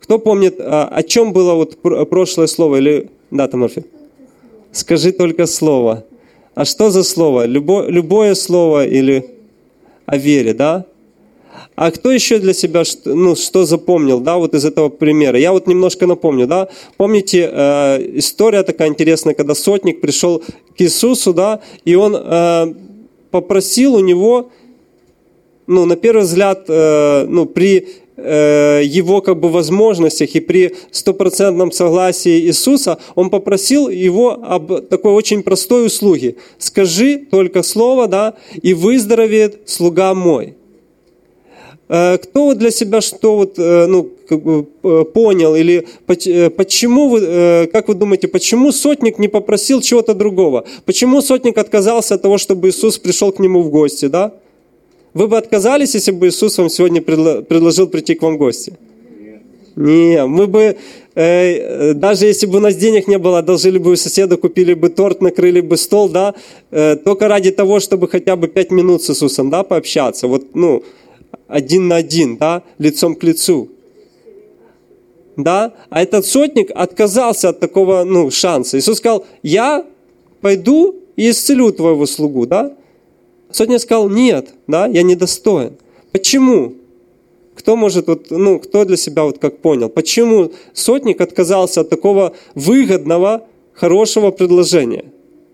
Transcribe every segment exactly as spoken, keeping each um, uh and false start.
Кто помнит, о чем было вот прошлое слово? Или... Да, Тамарфи? Скажи только слово. А что за слово? Любо, любое слово или о вере, да? А кто еще для себя, ну, что запомнил, да, вот из этого примера? Я вот немножко напомню, да. Помните, э, история такая интересная, когда сотник пришел к Иисусу, да, и он э, попросил у него, ну, на первый взгляд, э, ну, при э, его, как бы, возможностях и при стопроцентном согласии Иисуса, он попросил его об такой очень простой услуге. «Скажи только слово, да, и выздоровеет слуга мой». Кто для себя что вот, ну, как бы понял, или почему вы, как вы думаете, почему сотник не попросил чего-то другого? Почему сотник отказался от того, чтобы Иисус пришел к нему в гости, да? Вы бы отказались, если бы Иисус вам сегодня предложил прийти к вам в гости? Нет, мы бы, э, даже если бы у нас денег не было, одолжили бы у соседа, купили бы торт, накрыли бы стол, да, э, только ради того, чтобы хотя бы пять минут с Иисусом, да, пообщаться, вот, ну, один на один, да, лицом к лицу. Да? А этот сотник отказался от такого, ну, шанса. Иисус сказал: я пойду и исцелю твоего слугу, да? Сотник сказал: нет, да, я недостоин. Почему? Кто может, вот, ну, кто для себя вот как понял? Почему сотник отказался от такого выгодного, хорошего предложения?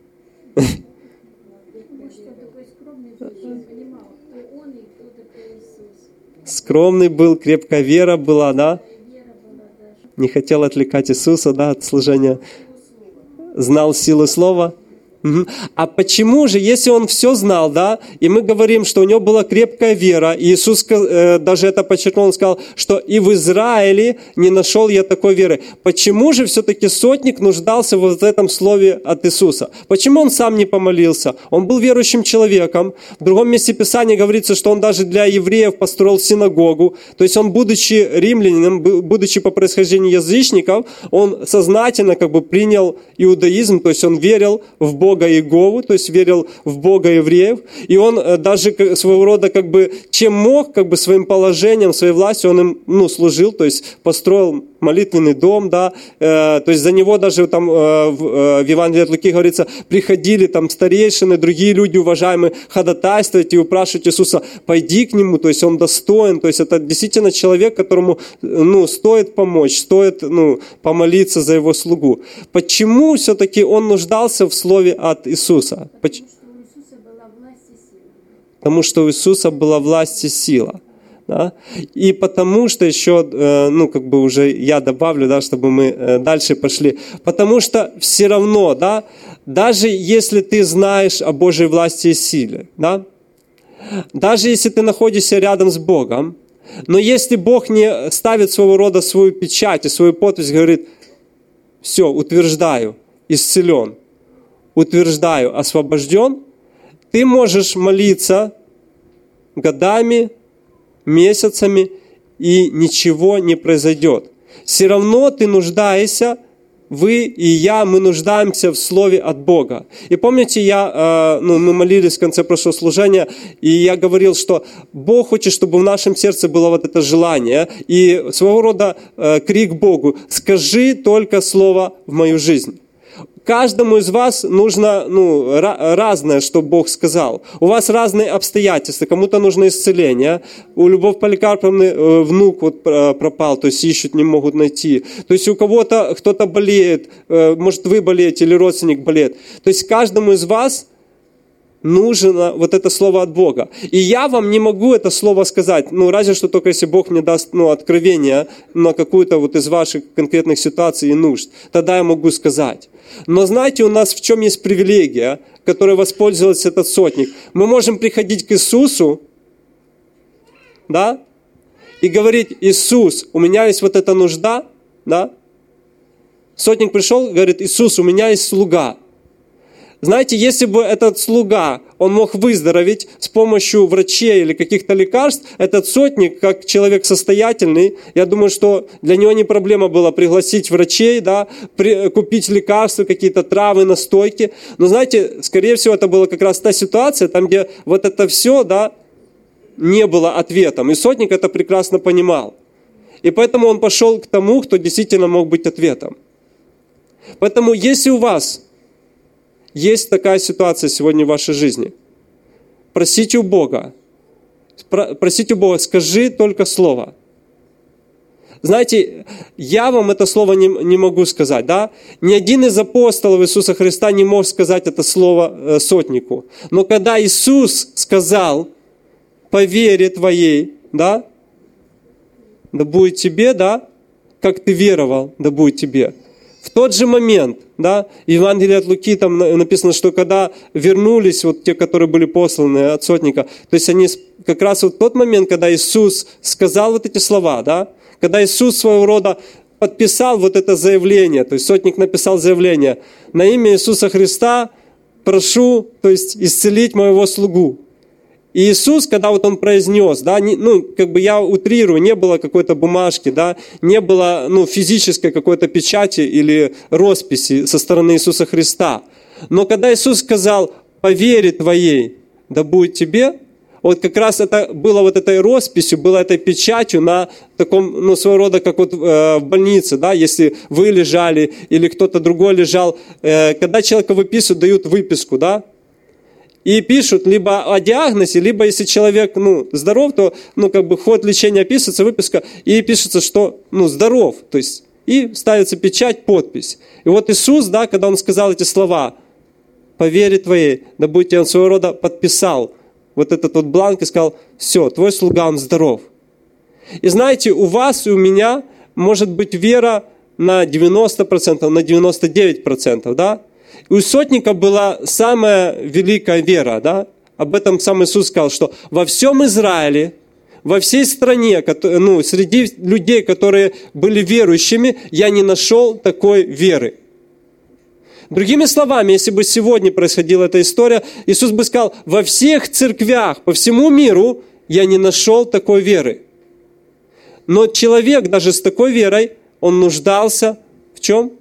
Скромный был, крепкая вера была, да? Не хотел отвлекать Иисуса, да, от служения. Знал силу слова. Угу. А почему же, если он все знал, да, и мы говорим, что у него была крепкая вера, и Иисус э, даже это подчеркнул, он сказал, что и в Израиле не нашел я такой веры. Почему же все-таки сотник нуждался вот в этом слове от Иисуса? Почему он сам не помолился? Он был верующим человеком. В другом месте Писания говорится, что он даже для евреев построил синагогу. То есть он, будучи римлянином, будучи по происхождению язычников, он сознательно как бы принял иудаизм, то есть он верил в Бога. Бога Иегову, то есть верил в Бога евреев, и он даже своего рода как бы чем мог, как бы своим положением, своей властью он им, ну, служил, то есть построил молитвенный дом, да, э, то есть за него даже там э, в, э, в Евангелии от Луки говорится, приходили там старейшины, другие люди уважаемые, ходатайствовать и упрашивать Иисуса, пойди к нему, то есть он достоин, то есть это действительно человек, которому, ну, стоит помочь, стоит, ну, помолиться за его слугу. Почему все-таки он нуждался в слове от Иисуса? Потому что у Иисуса была власть и сила. Да? И потому что еще, ну, как бы уже я добавлю, да, чтобы мы дальше пошли. Потому что все равно, да, даже если ты знаешь о Божьей власти и силе, да, даже если ты находишься рядом с Богом, но если Бог не ставит своего рода свою печать и свою подпись, говорит, все, утверждаю, исцелен, утверждаю, освобожден, ты можешь молиться годами, месяцами, и ничего не произойдет. Все равно ты нуждаешься, вы и я, мы нуждаемся в слове от Бога. И помните, я, ну, мы молились в конце прошлого служения, и я говорил, что Бог хочет, чтобы в нашем сердце было вот это желание, и своего рода крик Богу: «Скажи только слово в мою жизнь». Каждому из вас нужно, ну, разное, что Бог сказал. У вас разные обстоятельства. Кому-то нужно исцеление. У Любовь Поликарповны внук вот пропал, то есть ищут, не могут найти. То есть у кого-то кто-то болеет, может, вы болеете или родственник болеет. То есть каждому из вас нужно вот это слово от Бога. И я вам не могу это слово сказать, ну, разве что только если Бог мне даст, ну, откровение на какую-то вот из ваших конкретных ситуаций и нужд. Тогда я могу сказать. Но знаете, у нас в чем есть привилегия, которой воспользовался этот сотник? Мы можем приходить к Иисусу, да, и говорить: Иисус, у меня есть вот эта нужда, да. Сотник пришел, говорит: Иисус, у меня есть слуга. Знаете, если бы этот слуга, он мог выздороветь с помощью врачей или каких-то лекарств, этот сотник, как человек состоятельный, я думаю, что для него не проблема была пригласить врачей, да, при, купить лекарства, какие-то травы, настойки. Но знаете, скорее всего, это была как раз та ситуация, там, где вот это все, да, не было ответом. И сотник это прекрасно понимал. И поэтому он пошел к тому, кто действительно мог быть ответом. Поэтому если у вас есть такая ситуация сегодня в вашей жизни, просите у Бога, просите у Бога, скажи только слово. Знаете, я вам это слово не, не могу сказать, да? Ни один из апостолов Иисуса Христа не мог сказать это слово э, сотнику. Но когда Иисус сказал, по вере твоей, да, да будет тебе, да, как ты веровал, да будет тебе. В тот же момент, да, в Евангелии от Луки там написано, что когда вернулись вот те, которые были посланы от сотника, то есть они как раз вот в тот момент, когда Иисус сказал вот эти слова, да, когда Иисус своего рода подписал вот это заявление, то есть сотник написал заявление, на имя Иисуса Христа прошу, то есть исцелить моего слугу. И Иисус, когда вот Он произнес, да, не, ну, как бы я утрирую, не было какой-то бумажки, да, не было, ну, физической какой-то печати или росписи со стороны Иисуса Христа. Но когда Иисус сказал, по вере твоей, да будет тебе, вот как раз это было вот этой росписью, было этой печатью на таком, ну, своего рода, как вот э, в больнице, да, если вы лежали или кто-то другой лежал, э, когда человека выписывают, дают выписку, да, и пишут либо о диагнозе, либо если человек, ну, здоров, то, ну, как бы ход лечения описывается, выписка, и пишется, что, ну, здоров, то есть, и ставится печать, подпись. И вот Иисус, да, когда Он сказал эти слова, по вере твоей, да будет тебе, Он своего рода подписал вот этот вот бланк и сказал, все, твой слуга, он здоров. И знаете, у вас и у меня может быть вера на девяносто процентов, на девяносто девять процентов, да? И у сотника была самая великая вера, да? Об этом сам Иисус сказал, что во всем Израиле, во всей стране, ну, среди людей, которые были верующими, я не нашел такой веры. Другими словами, если бы сегодня происходила эта история, Иисус бы сказал, во всех церквях по всему миру я не нашел такой веры. Но человек даже с такой верой, он нуждался в чем?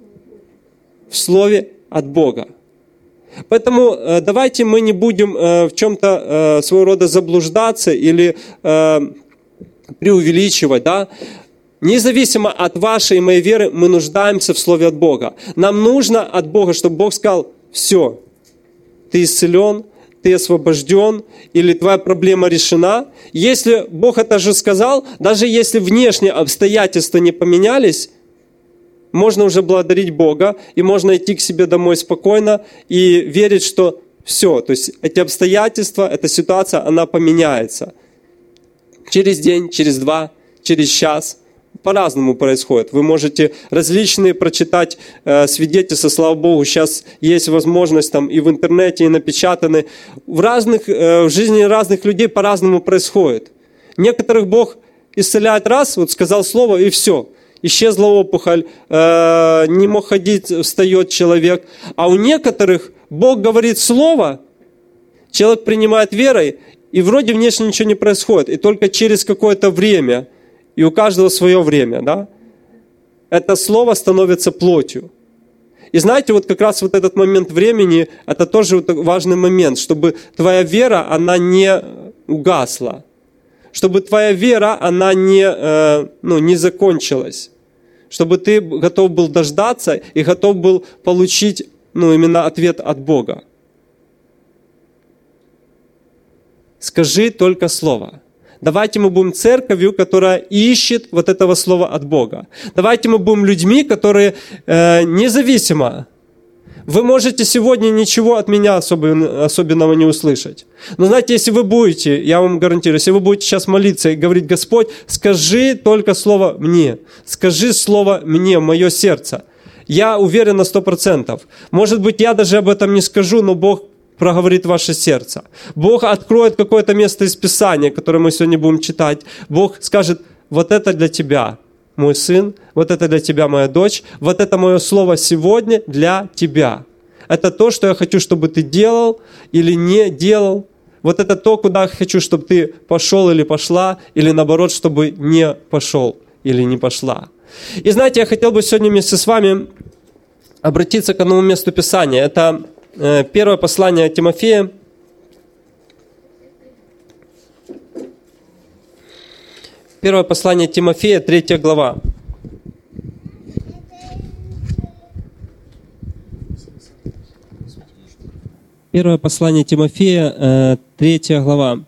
В слове от Бога. Поэтому э, давайте мы не будем э, в чем-то э, своего рода заблуждаться или э, преувеличивать, да? Независимо от вашей и моей веры, мы нуждаемся в Слове от Бога. Нам нужно от Бога, чтобы Бог сказал, все, ты исцелен, ты освобожден, или твоя проблема решена. Если Бог это же сказал, даже если внешние обстоятельства не поменялись, можно уже благодарить Бога, и можно идти к себе домой спокойно и верить, что все, то есть эти обстоятельства, эта ситуация, она поменяется. Через день, через два, через час. По-разному происходит. Вы можете различные прочитать э, свидетельства, слава Богу, сейчас есть возможность там и в интернете, и напечатаны. В, разных, э, в жизни разных людей по-разному происходит. Некоторых Бог исцеляет раз, вот сказал слово, и все. Исчезла опухоль, э, не мог ходить, встает человек. А у некоторых Бог говорит слово, человек принимает верой, и вроде внешне ничего не происходит. И только через какое-то время, и у каждого свое время, да, это слово становится плотью. И знаете, вот как раз вот этот момент времени, это тоже вот важный момент, чтобы твоя вера, она не угасла. Чтобы твоя вера, она не, э, ну, не закончилась. Чтобы ты готов был дождаться и готов был получить, ну, именно ответ от Бога. Скажи только слово. Давайте мы будем церковью, которая ищет вот этого слова от Бога. Давайте мы будем людьми, которые э, независимо. Вы можете сегодня ничего от меня особенно, особенного не услышать. Но знаете, если вы будете, я вам гарантирую, если вы будете сейчас молиться и говорить, Господь, скажи только слово мне. Скажи слово мне, мое сердце. Я уверен на сто процентов. Может быть, я даже об этом не скажу, но Бог проговорит ваше сердце. Бог откроет какое-то место из Писания, которое мы сегодня будем читать. Бог скажет, вот это для тебя, мой сын, вот это для тебя, моя дочь, вот это мое слово сегодня для тебя. Это то, что я хочу, чтобы ты делал или не делал. Вот это то, куда я хочу, чтобы ты пошел или пошла, или наоборот, чтобы не пошел или не пошла. И знаете, я хотел бы сегодня вместе с вами обратиться к одному месту Писания. Это первое послание Тимофея, Первое послание Тимофея, третья глава. Первое послание Тимофея, третья глава.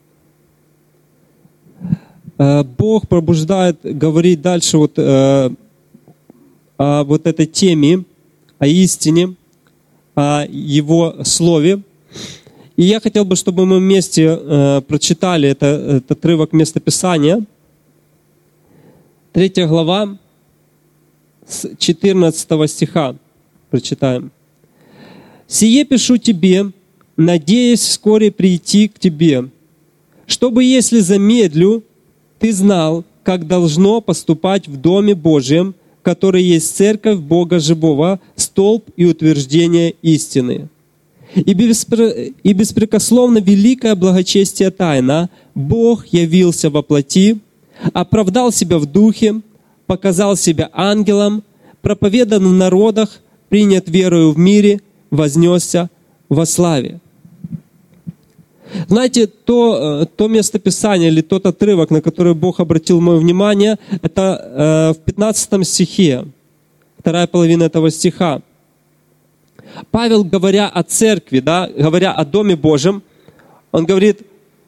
Бог пробуждает, говорит дальше вот о вот этой теме, о истине, о Его Слове. И я хотел бы, чтобы мы вместе прочитали это, этот отрывок местописания. Третья глава, с четырнадцатого стиха прочитаем. «Сие пишу тебе, надеясь вскоре прийти к тебе, чтобы, если замедлю, ты знал, как должно поступать в Доме Божьем, который есть церковь Бога Живого, столб и утверждение истины. И, беспре... и беспрекословно великое благочестие тайна, Бог явился во плоти, оправдал себя в духе, показал себя ангелом, проповедан в народах, принят верою в мире, вознесся во славе». Знаете, то, то местописание или тот отрывок, на который Бог обратил мое внимание, это в пятнадцатом стихе, вторая половина этого стиха. Павел, говоря о церкви, да, говоря о Доме Божьем, он говорит,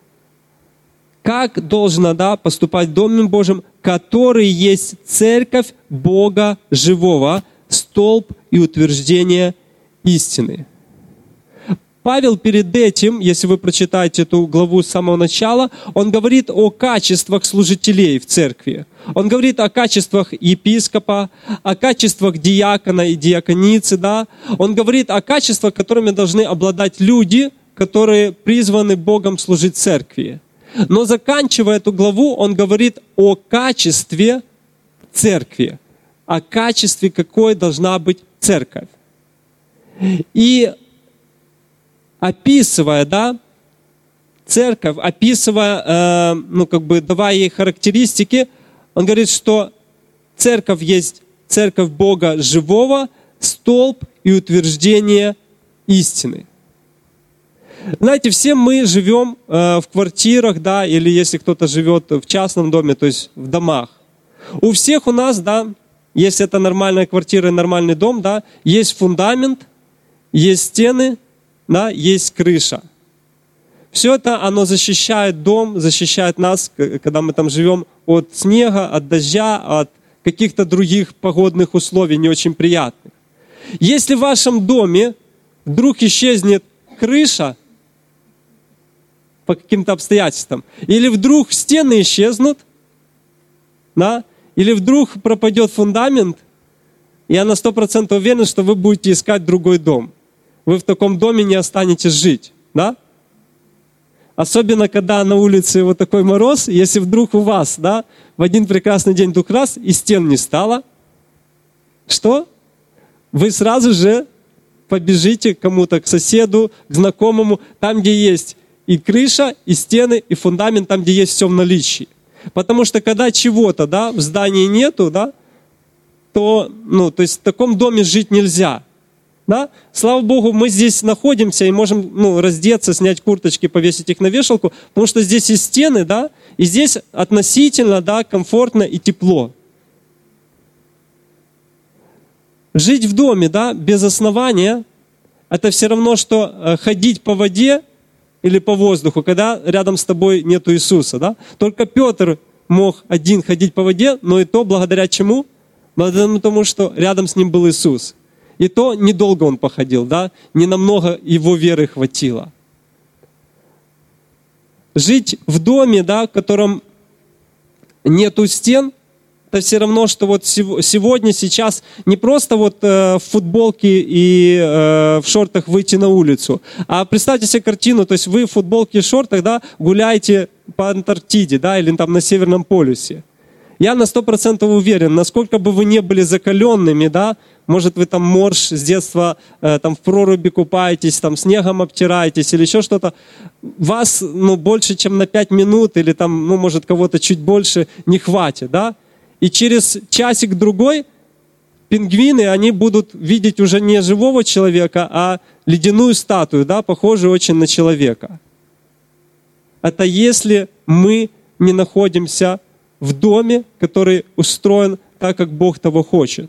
как должно, да, поступать в Доме Божьем, который есть церковь Бога Живого, столб и утверждение истины. Павел перед этим, если вы прочитаете эту главу с самого начала, он говорит о качествах служителей в церкви. Он говорит о качествах епископа, о качествах диакона и диаконицы, да. Он говорит о качествах, которыми должны обладать люди, которые призваны Богом служить церкви. Но заканчивая эту главу, он говорит о качестве церкви, о качестве, какой должна быть церковь. И описывая, да, церковь, описывая, э, ну, как бы давая ей характеристики, он говорит, что церковь есть церковь Бога Живого, столб и утверждение истины. Знаете, все мы живем э, в квартирах, да, или если кто-то живет в частном доме, то есть в домах. У всех у нас, да, если это нормальная квартира и нормальный дом, да, есть фундамент, есть стены, да, есть крыша. Все это, оно защищает дом, защищает нас, когда мы там живем, от снега, от дождя, от каких-то других погодных условий не очень приятных. Если в вашем доме вдруг исчезнет крыша по каким-то обстоятельствам, или вдруг стены исчезнут, да, или вдруг пропадет фундамент, я на сто процентов уверен, что вы будете искать другой дом. Вы в таком доме не останетесь жить, да? Особенно, когда на улице вот такой мороз, если вдруг у вас, да, в один прекрасный день вдруг раз, и стен не стало, что? Вы сразу же побежите к кому-то, к соседу, к знакомому, там, где есть и крыша, и стены, и фундамент, там, где есть все в наличии. Потому что когда чего-то, да, в здании нету, да, то, ну, то есть в таком доме жить нельзя. Да? Слава Богу, мы здесь находимся и можем, ну, раздеться, снять курточки, повесить их на вешалку, потому что здесь есть стены, да, и здесь относительно, да, комфортно и тепло. Жить в доме, да, без основания, это все равно, что ходить по воде или по воздуху, когда рядом с тобой нету Иисуса. Да? Только Петр мог один ходить по воде, но и то благодаря чему? Благодаря тому, что рядом с ним был Иисус. И то недолго он походил, да? Не намного его веры хватило. Жить в доме, да, в котором нету стен, это все равно, что вот сегодня, сейчас не просто вот э, в футболке и э, в шортах выйти на улицу, а представьте себе картину, то есть вы в футболке и шортах, да, гуляете по Антарктиде, да, или там на Северном полюсе. Я на сто процентов уверен, насколько бы вы не были закаленными, да, может, вы там морж с детства э, там в проруби купаетесь, там снегом обтираетесь или еще что-то, вас, ну, больше, чем на пять минут или там, ну, может, кого-то чуть больше не хватит, да? И через часик-другой пингвины, они будут видеть уже не живого человека, а ледяную статую, да, похожую очень на человека. Это если мы не находимся в доме, который устроен так, как Бог того хочет.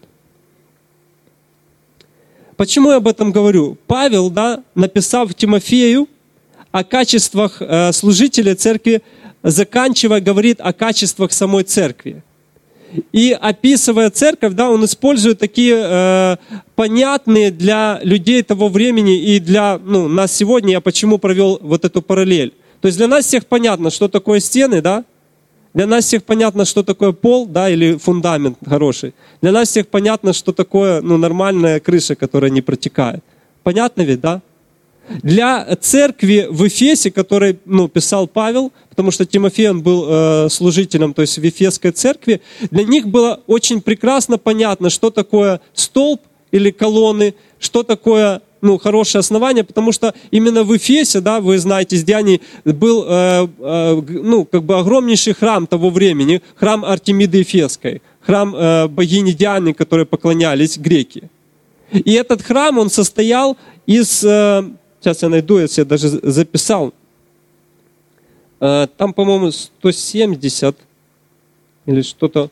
Почему я об этом говорю? Павел, да, написав Тимофею о качествах э, служителя церкви, заканчивая, говорит о качествах самой церкви. И описывая церковь, да, он использует такие э, понятные для людей того времени и для ну, нас сегодня. Я почему провел вот эту параллель? То есть для нас всех понятно, что такое стены, да? Для нас всех понятно, что такое пол, да, или фундамент хороший. Для нас всех понятно, что такое ну, нормальная крыша, которая не протекает. Понятно ведь, да? Для церкви в Эфесе, которой ну, писал Павел, потому что Тимофей он был э, служителем, то есть в Ефесской церкви, для них было очень прекрасно понятно, что такое столб или колонны, что такое ну, хорошее основание, потому что именно в Эфесе, да, вы знаете, из Деяний, был э, э, ну, как бы огромнейший храм того времени, храм Артемиды Эфесской, храм э, богини Дианы, которой поклонялись греки. И этот храм, он состоял из... Э, сейчас я найду, я себе даже записал. Э, там, по-моему, сто семьдесят или что-то...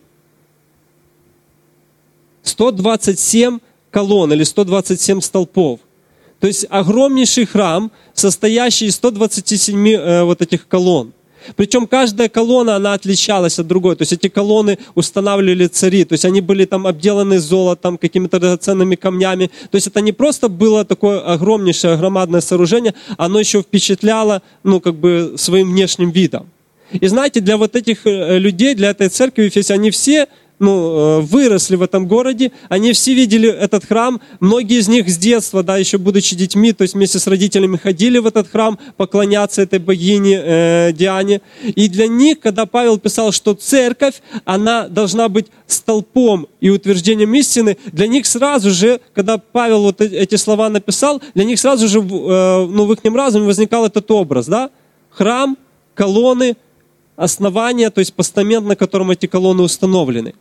сто двадцать семь колонн или сто двадцать семь столпов. То есть огромнейший храм, состоящий из ста двадцати семи э, вот этих колонн. Причем каждая колонна, она отличалась от другой. То есть эти колонны устанавливали цари. То есть они были там обделаны золотом, какими-то драгоценными камнями. То есть это не просто было такое огромнейшее, громадное сооружение, оно еще впечатляло, ну, как бы своим внешним видом. И знаете, для вот этих людей, для этой церкви в Ефесе, они все ну, выросли в этом городе, они все видели этот храм, многие из них с детства, да, еще будучи детьми, то есть вместе с родителями ходили в этот храм поклоняться этой богине э, Диане. И для них, когда Павел писал, что церковь, она должна быть столпом и утверждением истины, для них сразу же, когда Павел вот эти слова написал, для них сразу же э, ну, в их разуме возникал этот образ, да? Храм, колонны, основание, то есть постамент, на котором эти колонны установлены.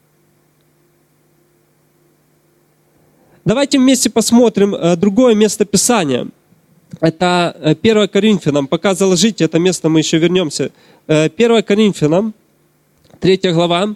Давайте вместе посмотрим другое место Писания. Это первое Коринфянам. Пока заложите это место, мы еще вернемся. первое Коринфянам, третья глава,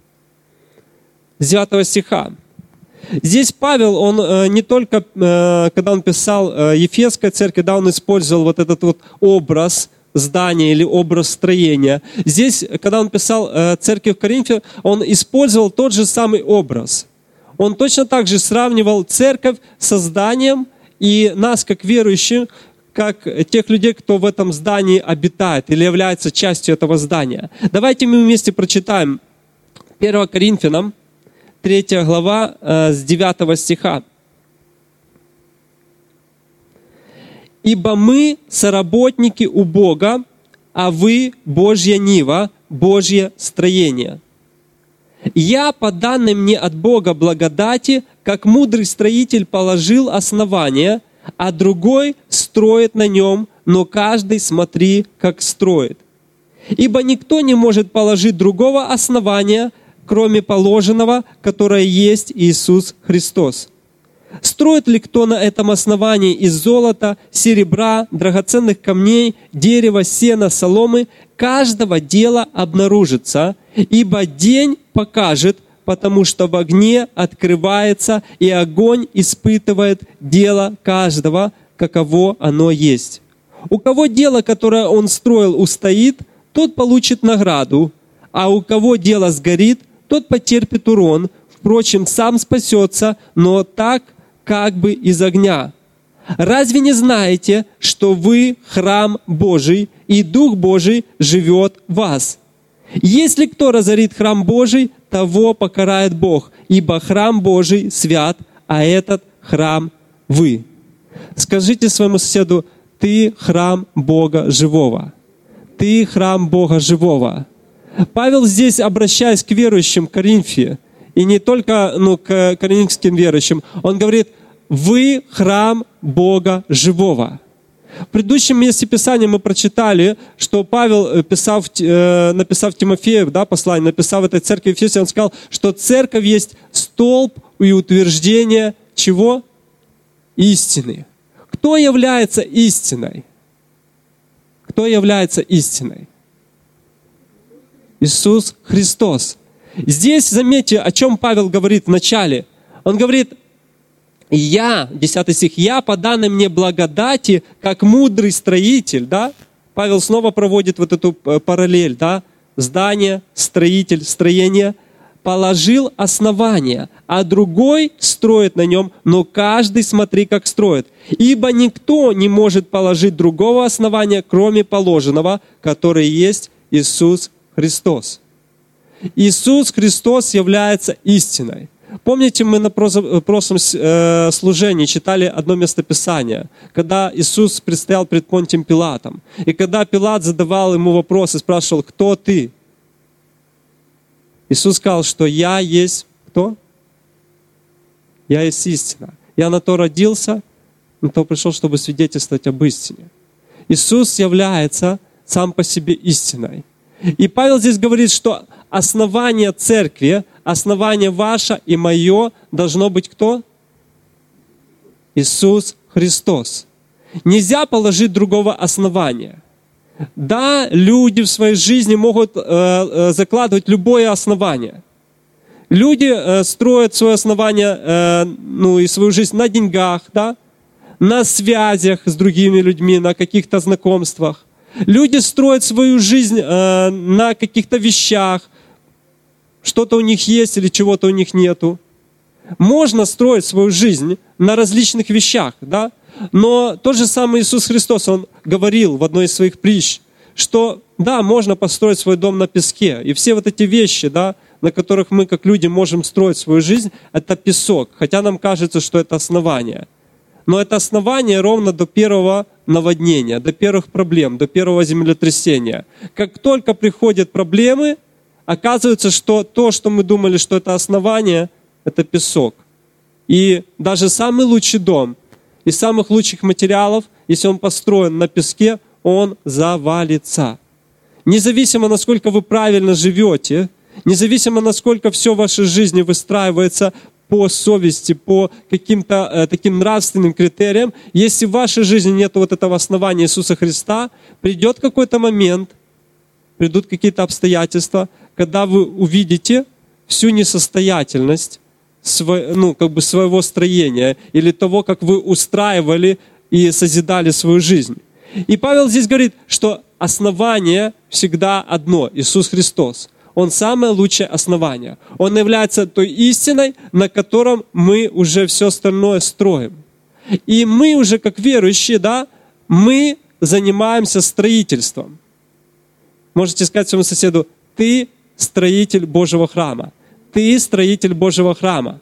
с девятого стиха. Здесь Павел, он не только, когда он писал Ефесской церкви, да, он использовал вот этот вот образ здания или образ строения. Здесь, когда он писал церкви в Коринфе, он использовал тот же самый образ. Он точно так же сравнивал церковь со зданием и нас, как верующих, как тех людей, кто в этом здании обитает или является частью этого здания. Давайте мы вместе прочитаем первое Коринфянам, третья глава, с девятого стиха. «Ибо мы соработники у Бога, а вы Божья нива, Божье строение. Я, по данной мне от Бога благодати, как мудрый строитель положил основание, а другой строит на нем, но каждый смотри, как строит. Ибо никто не может положить другого основания, кроме положенного, которое есть Иисус Христос. Строит ли кто на этом основании из золота, серебра, драгоценных камней, дерева, сена, соломы, каждого дела обнаружится, ибо день покажет, потому что в огне открывается, и огонь испытывает дело каждого, каково оно есть. У кого дело, которое он строил, устоит, тот получит награду, а у кого дело сгорит, тот потерпит урон, впрочем, сам спасется, но так, как бы из огня. Разве не знаете, что вы храм Божий, и Дух Божий живет в вас? Если кто разорит храм Божий, того покарает Бог, ибо храм Божий свят, а этот храм вы». Скажите своему соседу: «Ты храм Бога живого». Ты храм Бога живого. Павел здесь, обращаясь к верующим в Коринфе, и не только ну, к коринфским верующим, он говорит: «Вы храм Бога живого». В предыдущем месте Писания мы прочитали, что Павел, писав, написав Тимофею, да, послание, написав этой церкви в Ефесе, он сказал, что церковь есть столб и утверждение чего? Истины. Кто является истиной? Кто является истиной? Иисус Христос. Здесь, заметьте, о чем Павел говорит в начале. Он говорит, я, десятый стих, я по данной мне благодати, как мудрый строитель, да? Павел снова проводит вот эту параллель, да? Здание, строитель, строение, положил основание, а другой строит на нем, но каждый смотри, как строит. Ибо никто не может положить другого основания, кроме положенного, которое есть Иисус Христос. Иисус Христос является истиной. Помните, мы на прошлом служении читали одно местописание, когда Иисус предстоял пред Понтием Пилатом. И когда Пилат задавал ему вопрос и спрашивал, кто ты? Иисус сказал, что я есть кто? Я есть истина. Я на то родился, на то пришел, чтобы свидетельствовать об истине. Иисус является сам по себе истиной. И Павел здесь говорит, что основание церкви, основание ваше и мое должно быть кто? Иисус Христос. Нельзя положить другого основания. Да, люди в своей жизни могут э, э, закладывать любое основание. Люди э, строят свое основание, э, ну и свою жизнь на деньгах, да, на связях с другими людьми, на каких-то знакомствах. Люди строят свою жизнь э, на каких-то вещах, что-то у них есть или чего-то у них нету. Можно строить свою жизнь на различных вещах, да? Но тот же самый Иисус Христос, Он говорил в одной из своих притч, что да, можно построить свой дом на песке. И все вот эти вещи, да, на которых мы как люди можем строить свою жизнь, это песок. Хотя нам кажется, что это основание. Но это основание ровно до первого наводнения, до первых проблем, до первого землетрясения. Как только приходят проблемы, оказывается, что то, что мы думали, что это основание, это песок. И даже самый лучший дом из самых лучших материалов, если он построен на песке, он завалится. Независимо, насколько вы правильно живете, независимо, насколько все в вашей жизни выстраивается по совести, по каким-то э, таким нравственным критериям, если в вашей жизни нет вот этого основания Иисуса Христа, придет какой-то момент, придут какие-то обстоятельства, когда вы увидите всю несостоятельность сво, ну, как бы своего строения или того, как вы устраивали и созидали свою жизнь. И Павел здесь говорит, что основание всегда одно – Иисус Христос. Он самое лучшее основание. Он является той истиной, на котором мы уже все остальное строим. И мы уже, как верующие, да, мы занимаемся строительством. Можете сказать своему соседу, ты строитель Божьего храма. Ты строитель Божьего храма.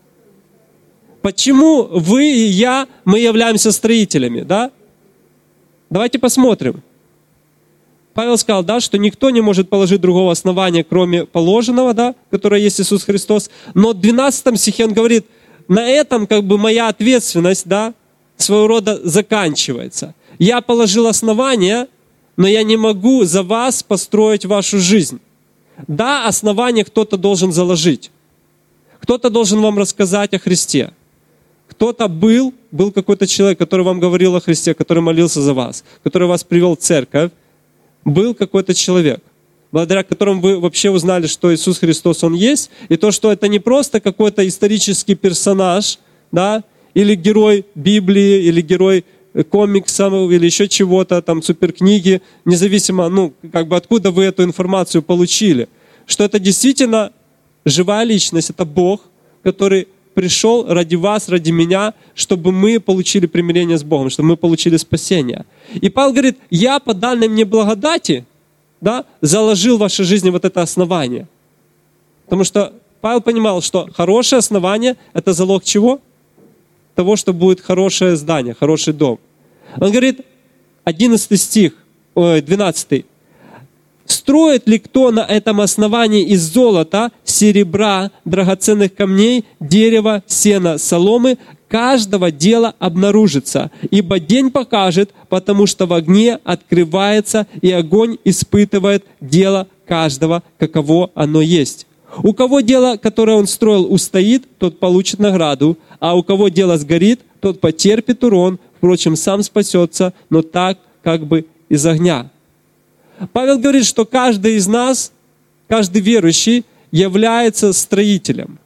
Почему вы и я, мы являемся строителями, да? Давайте посмотрим. Павел сказал, да, что никто не может положить другого основания, кроме положенного, да, которое есть Иисус Христос. Но в двенадцатом стихе он говорит, на этом как бы моя ответственность, да, своего рода заканчивается. Я положил основание, но я не могу за вас построить вашу жизнь. Да, основание кто-то должен заложить. Кто-то должен вам рассказать о Христе. Кто-то был, был какой-то человек, который вам говорил о Христе, который молился за вас, который вас привел в церковь. Был какой-то человек, благодаря которому вы вообще узнали, что Иисус Христос, Он есть, и то, что это не просто какой-то исторический персонаж, да, или герой Библии, или герой комиксов, или еще чего-то, там, суперкниги, независимо, ну, как бы откуда вы эту информацию получили, что это действительно живая личность, это Бог, который пришел ради вас, ради меня, чтобы мы получили примирение с Богом, чтобы мы получили спасение. И Павел говорит, я по данной мне благодати, да, заложил в вашей жизни вот это основание. Потому что Павел понимал, что хорошее основание – это залог чего? Того, что будет хорошее здание, хороший дом. Он говорит, одиннадцатый стих, ой, двенадцатый. Строит ли кто на этом основании из золота, серебра, драгоценных камней, дерева, сена, соломы, каждого дела обнаружится, ибо день покажет, потому что в огне открывается, и огонь испытывает дело каждого, каково оно есть. У кого дело, которое он строил, устоит, тот получит награду, а у кого дело сгорит, тот потерпит урон, впрочем, сам спасется, но так, как бы из огня. Павел говорит, что каждый из нас каждый верующий является строителем.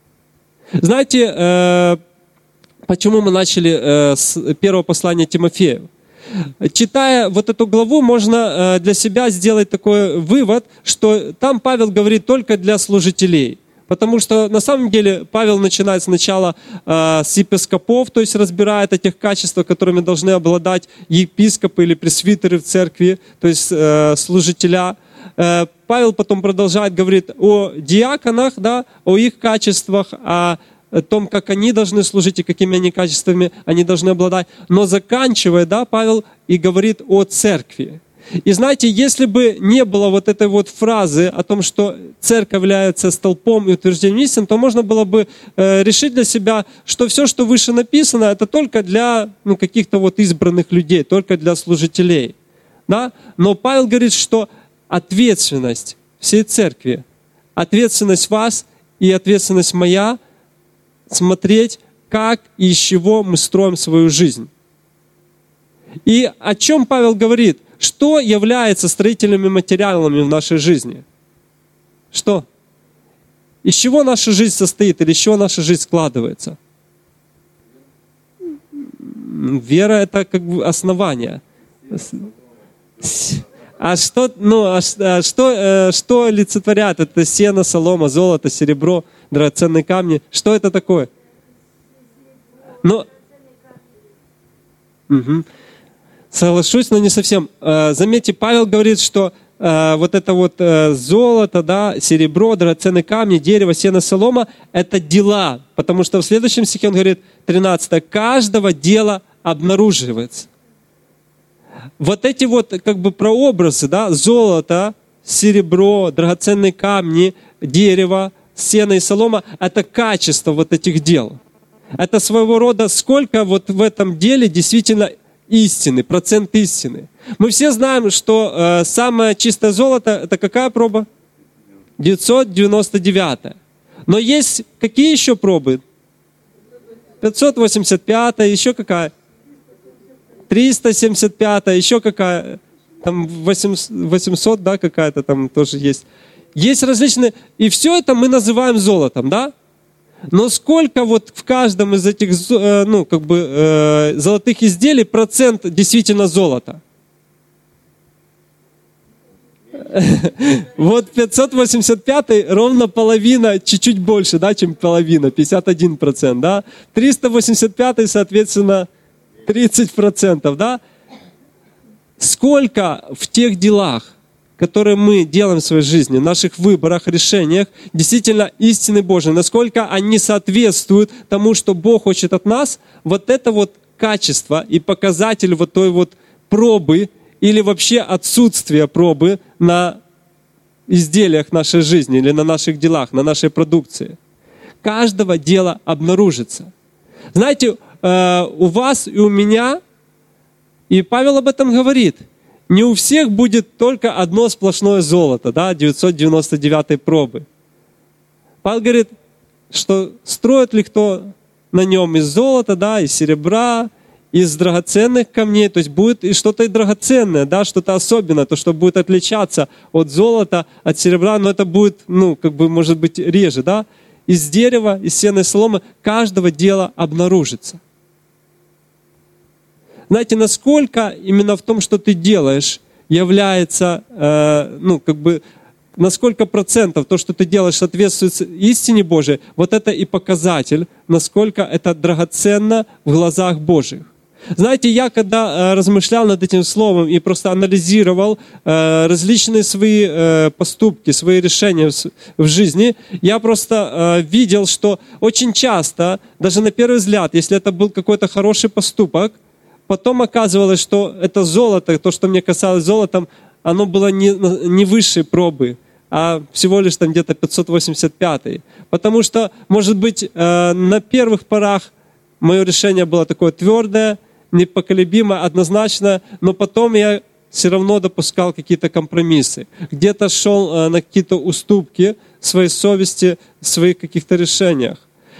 Знаете, почему мы начали с первого послания Тимофею? Читая вот эту главу, можно для себя сделать такой вывод, что там Павел говорит только для служителей. Потому что на самом деле Павел начинает сначала э, с епископов, то есть разбирает о тех качествах, которыми должны обладать епископы или пресвитеры в церкви, то есть э, служителя. Э, Павел потом продолжает говорить о диаконах, да, о их качествах, о том, как они должны служить и какими они качествами они должны обладать. Но заканчивая, да, Павел и говорит о церкви. И знаете, если бы не было вот этой вот фразы о том, что церковь является столпом и утверждением истин, то можно было бы э, решить для себя, что все, что выше написано, это только для ну, каких-то вот избранных людей, только для служителей. Да? Но Павел говорит, что ответственность всей церкви, ответственность вас и ответственность моя смотреть, как и из чего мы строим свою жизнь. И о чем Павел говорит? Что является строительными материалами в нашей жизни? Что? Из чего наша жизнь состоит или из чего наша жизнь складывается? Вера — это как бы основание. А что, ну, а что, что олицетворяет? Это сено, солома, золото, серебро, драгоценные камни. Что это такое? Ну, угу. Соглашусь, но не совсем. Заметьте, Павел говорит, что вот это вот золото, да, серебро, драгоценные камни, дерево, сено, солома — это дела. Потому что в следующем стихе он говорит, тринадцатое, каждого дела обнаруживается. Вот эти вот как бы прообразы, да, золото, серебро, драгоценные камни, дерево, сено и солома — это качество вот этих дел. Это своего рода сколько вот в этом деле действительно истины, процент истины. Мы все знаем, что э, самое чистое золото — это какая проба? девятьсот девяносто девятая. Но есть какие еще пробы? пятьсот восемьдесят пятая, еще какая? триста семьдесят пятая, еще какая? Там восемьсот, да, какая-то там тоже есть. Есть различные, и все это мы называем золотом, да? Но сколько вот в каждом из этих, ну, как бы, э, золотых изделий процент действительно золота? Вот пятьсот восемьдесят пятый ровно половина, чуть-чуть больше, да, чем половина, пятьдесят один процент, да? триста восемьдесят пятый, соответственно, тридцать процентов, да? Сколько в тех делах, которые мы делаем в своей жизни, в наших выборах, решениях, действительно истины Божьи, насколько они соответствуют тому, что Бог хочет от нас, вот это вот качество и показатель вот той вот пробы или вообще отсутствие пробы на изделиях нашей жизни или на наших делах, на нашей продукции. Каждого дела обнаружится. Знаете, у вас и у меня, и Павел об этом говорит, не у всех будет только одно сплошное золото, да, девятьсот девяносто девятой пробы. Павел говорит, что строит ли кто на нем из золота, да, из серебра, из драгоценных камней, то есть будет и что-то и драгоценное, да, что-то особенное, то, что будет отличаться от золота, от серебра, но это будет, ну, как бы, может быть, реже, да. Из дерева, из сена и соломы каждого дела обнаружится. Знаете, насколько именно в том, что ты делаешь, является, э, ну, как бы, насколько процентов то, что ты делаешь, соответствует истине Божией, вот это и показатель, насколько это драгоценно в глазах Божьих. Знаете, я когда э, размышлял над этим словом и просто анализировал э, различные свои э, поступки, свои решения в, в жизни, я просто э, видел, что очень часто, даже на первый взгляд, если это был какой-то хороший поступок, потом оказывалось, что это золото, то, что мне касалось золотом, оно было не, не высшей пробы, а всего лишь там где-то пятьсот восемьдесят пятый. Потому что, может быть, э, на первых порах мое решение было такое твердое, непоколебимое, однозначное, но потом я все равно допускал какие-то компромиссы. Где-то шел э, на какие-то уступки своей совести, в своих каких-то решениях.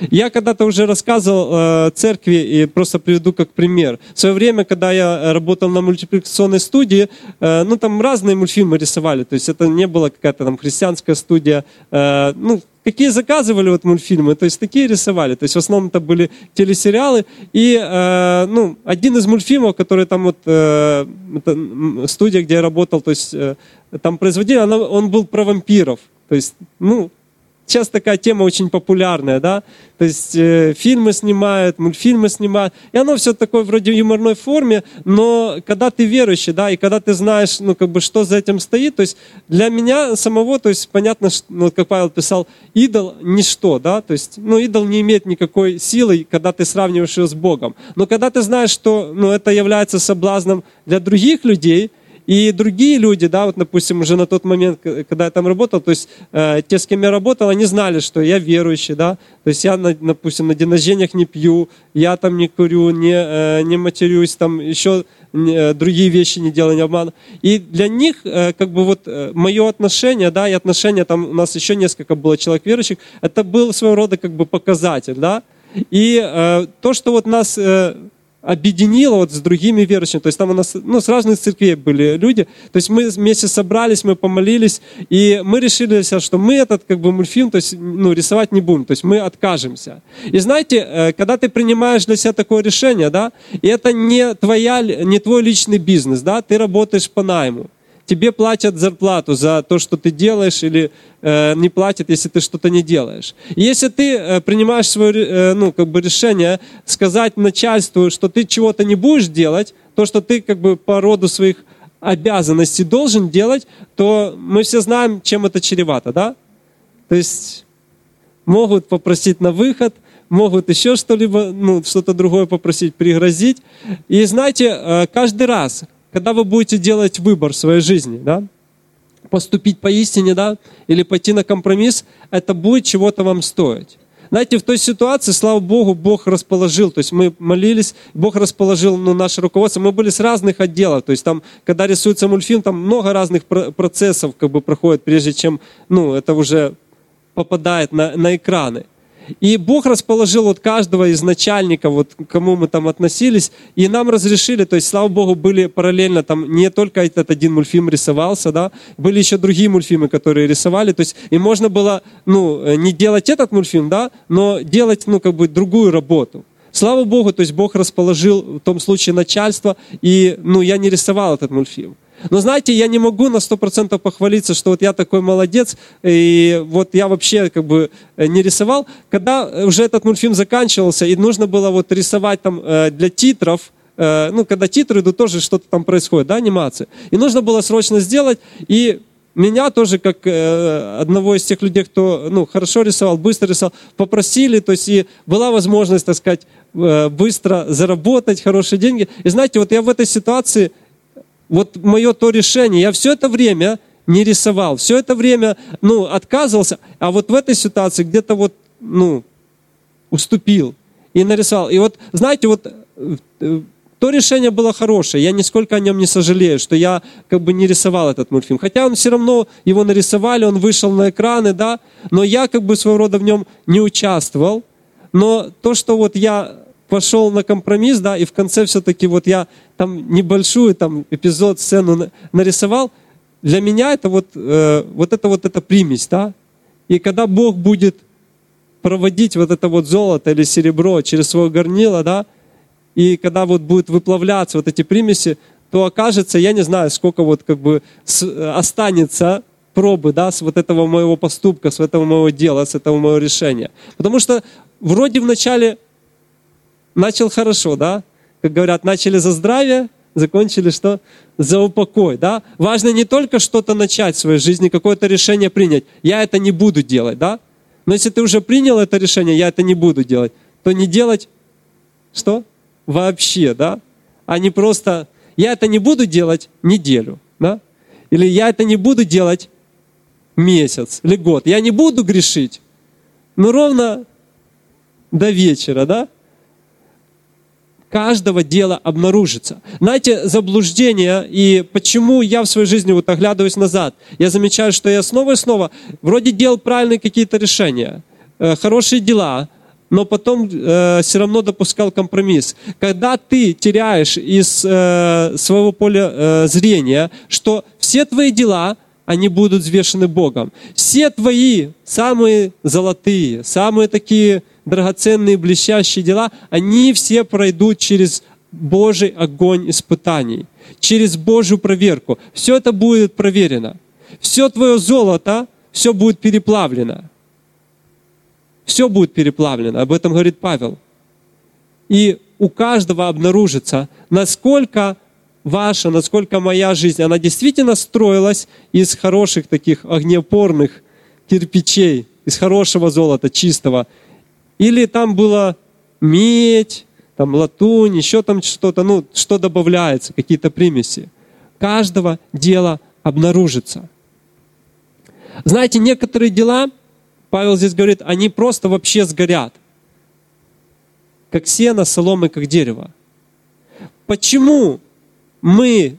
Я когда-то уже рассказывал э, церкви, и просто приведу как пример. В свое время, когда я работал на мультипликационной студии, э, ну там разные мультфильмы рисовали, то есть это не была какая-то там христианская студия, э, ну какие заказывали вот мультфильмы, то есть такие рисовали. То есть в основном это были телесериалы. И э, ну, один из мультфильмов, который там вот э, это студия, где я работал, то есть э, там производили, она, он был про вампиров. То есть, ну, сейчас такая тема очень популярная, да, то есть э, фильмы снимают, мультфильмы снимают, и оно все такое вроде в юморной форме, но когда ты верующий, да, и когда ты знаешь, ну, как бы, что за этим стоит, то есть для меня самого, то есть понятно, что, ну, как Павел писал, идол – ничто, да, то есть, ну, идол не имеет никакой силы, когда ты сравниваешь его с Богом, но когда ты знаешь, что, ну, это является соблазном для других людей. И другие люди, да, вот, допустим, уже на тот момент, когда я там работал, то есть э, те, с кем я работал, они знали, что я верующий, да, то есть я, допустим, на день рождениях не пью, я там не курю, не, э, не матерюсь, там еще э, другие вещи не делаю, не обманываю. И для них, э, как бы вот э, мое отношение, да, и отношение, там у нас еще несколько было человек верующих, это был своего рода как бы показатель, да, и э, то, что вот нас... Э, объединило вот с другими верующими. То есть там у нас, ну, с разных церквей были люди. То есть мы вместе собрались, мы помолились, и мы решили, что мы этот как бы мультфильм, то есть, ну, рисовать не будем, то есть мы откажемся. И знаете, когда ты принимаешь для себя такое решение, да, и это не твоя, не твой личный бизнес, да, ты работаешь по найму. Тебе платят зарплату за то, что ты делаешь, или э, не платят, если ты что-то не делаешь. И если ты э, принимаешь свое э, ну, как бы решение сказать начальству, что ты чего-то не будешь делать, то, что ты как бы по роду своих обязанностей должен делать, то мы все знаем, чем это чревато, да? То есть могут попросить на выход, могут еще что-либо, ну, что-то другое попросить, пригрозить. И знаете, э, каждый раз, когда вы будете делать выбор в своей жизни, да, поступить поистине, да, или пойти на компромисс, это будет чего-то вам стоить. Знаете, в той ситуации, слава Богу, Бог расположил, то есть мы молились, Бог расположил, ну, наше руководство, мы были с разных отделов, то есть там, когда рисуется мультфильм, там много разных процессов как бы проходит, прежде чем, ну, это уже попадает на, на экраны. И Бог расположил вот каждого из начальников, вот к кому мы там относились, и нам разрешили, то есть, слава Богу, были параллельно, там не только этот один мультфильм рисовался, да, были еще другие мультфильмы, которые рисовали, то есть, и можно было, ну, не делать этот мультфильм, да, но делать, ну, как бы другую работу. Слава Богу, то есть, Бог расположил в том случае начальство, и, ну, я не рисовал этот мультфильм. Но знаете, я не могу на сто процентов похвалиться, что вот я такой молодец, и вот я вообще как бы не рисовал. Когда уже этот мультфильм заканчивался, и нужно было вот рисовать там для титров, ну, когда титры идут, тоже что-то там происходит, да, анимация. И нужно было срочно сделать, и меня тоже, как одного из тех людей, кто, ну, хорошо рисовал, быстро рисовал, попросили, то есть и была возможность, так сказать, быстро заработать хорошие деньги. И знаете, вот я в этой ситуации... Вот мое то решение, я все это время не рисовал, все это время, ну, отказывался, а вот в этой ситуации где-то вот, ну, уступил и нарисовал. И вот, знаете, вот то решение было хорошее, я нисколько о нем не сожалею, что я как бы не рисовал этот мультфильм. Хотя он все равно, его нарисовали, он вышел на экраны, да, но я как бы своего рода в нем не участвовал. Но то, что вот я... пошел на компромисс, да, и в конце все-таки вот я там небольшую там эпизод, сцену нарисовал, для меня это вот, э, вот это вот эта примесь, да, и когда Бог будет проводить вот это вот золото или серебро через свое горнило, да, и когда вот будет выплавляться вот эти примеси, то окажется, я не знаю, сколько вот как бы с, останется пробы, да, с вот этого моего поступка, с этого моего дела, с этого моего решения. Потому что вроде в начале начал хорошо, да? Как говорят, начали за здравие, закончили что? За упокой, да? Важно не только что-то начать в своей жизни, какое-то решение принять. Я это не буду делать, да? Но если ты уже принял это решение, я это не буду делать, то не делать что? Вообще, да? А не просто, я это не буду делать неделю, да? Или я это не буду делать месяц или год. Я не буду грешить, но ровно до вечера, да? Каждого дела обнаружится. Знаете, заблуждение, и почему я в своей жизни вот оглядываюсь назад, я замечаю, что я снова и снова вроде делал правильные какие-то решения, хорошие дела, но потом э, все равно допускал компромисс. Когда ты теряешь из э, своего поля э, зрения, что все твои дела, они будут взвешены Богом. Все твои самые золотые, самые такие драгоценные, блестящие дела, они все пройдут через Божий огонь испытаний, через Божью проверку. Все это будет проверено. Все твое золото, все будет переплавлено. Все будет переплавлено, об этом говорит Павел. И у каждого обнаружится, насколько ваша, насколько моя жизнь, она действительно строилась из хороших таких огнеупорных кирпичей, из хорошего золота, чистого. Или там была медь, там латунь, еще там что-то, ну, что добавляется, какие-то примеси. Каждого дела обнаружится. Знаете, некоторые дела, Павел здесь говорит, они просто вообще сгорят. Как сено, соломы, как дерево. Почему мы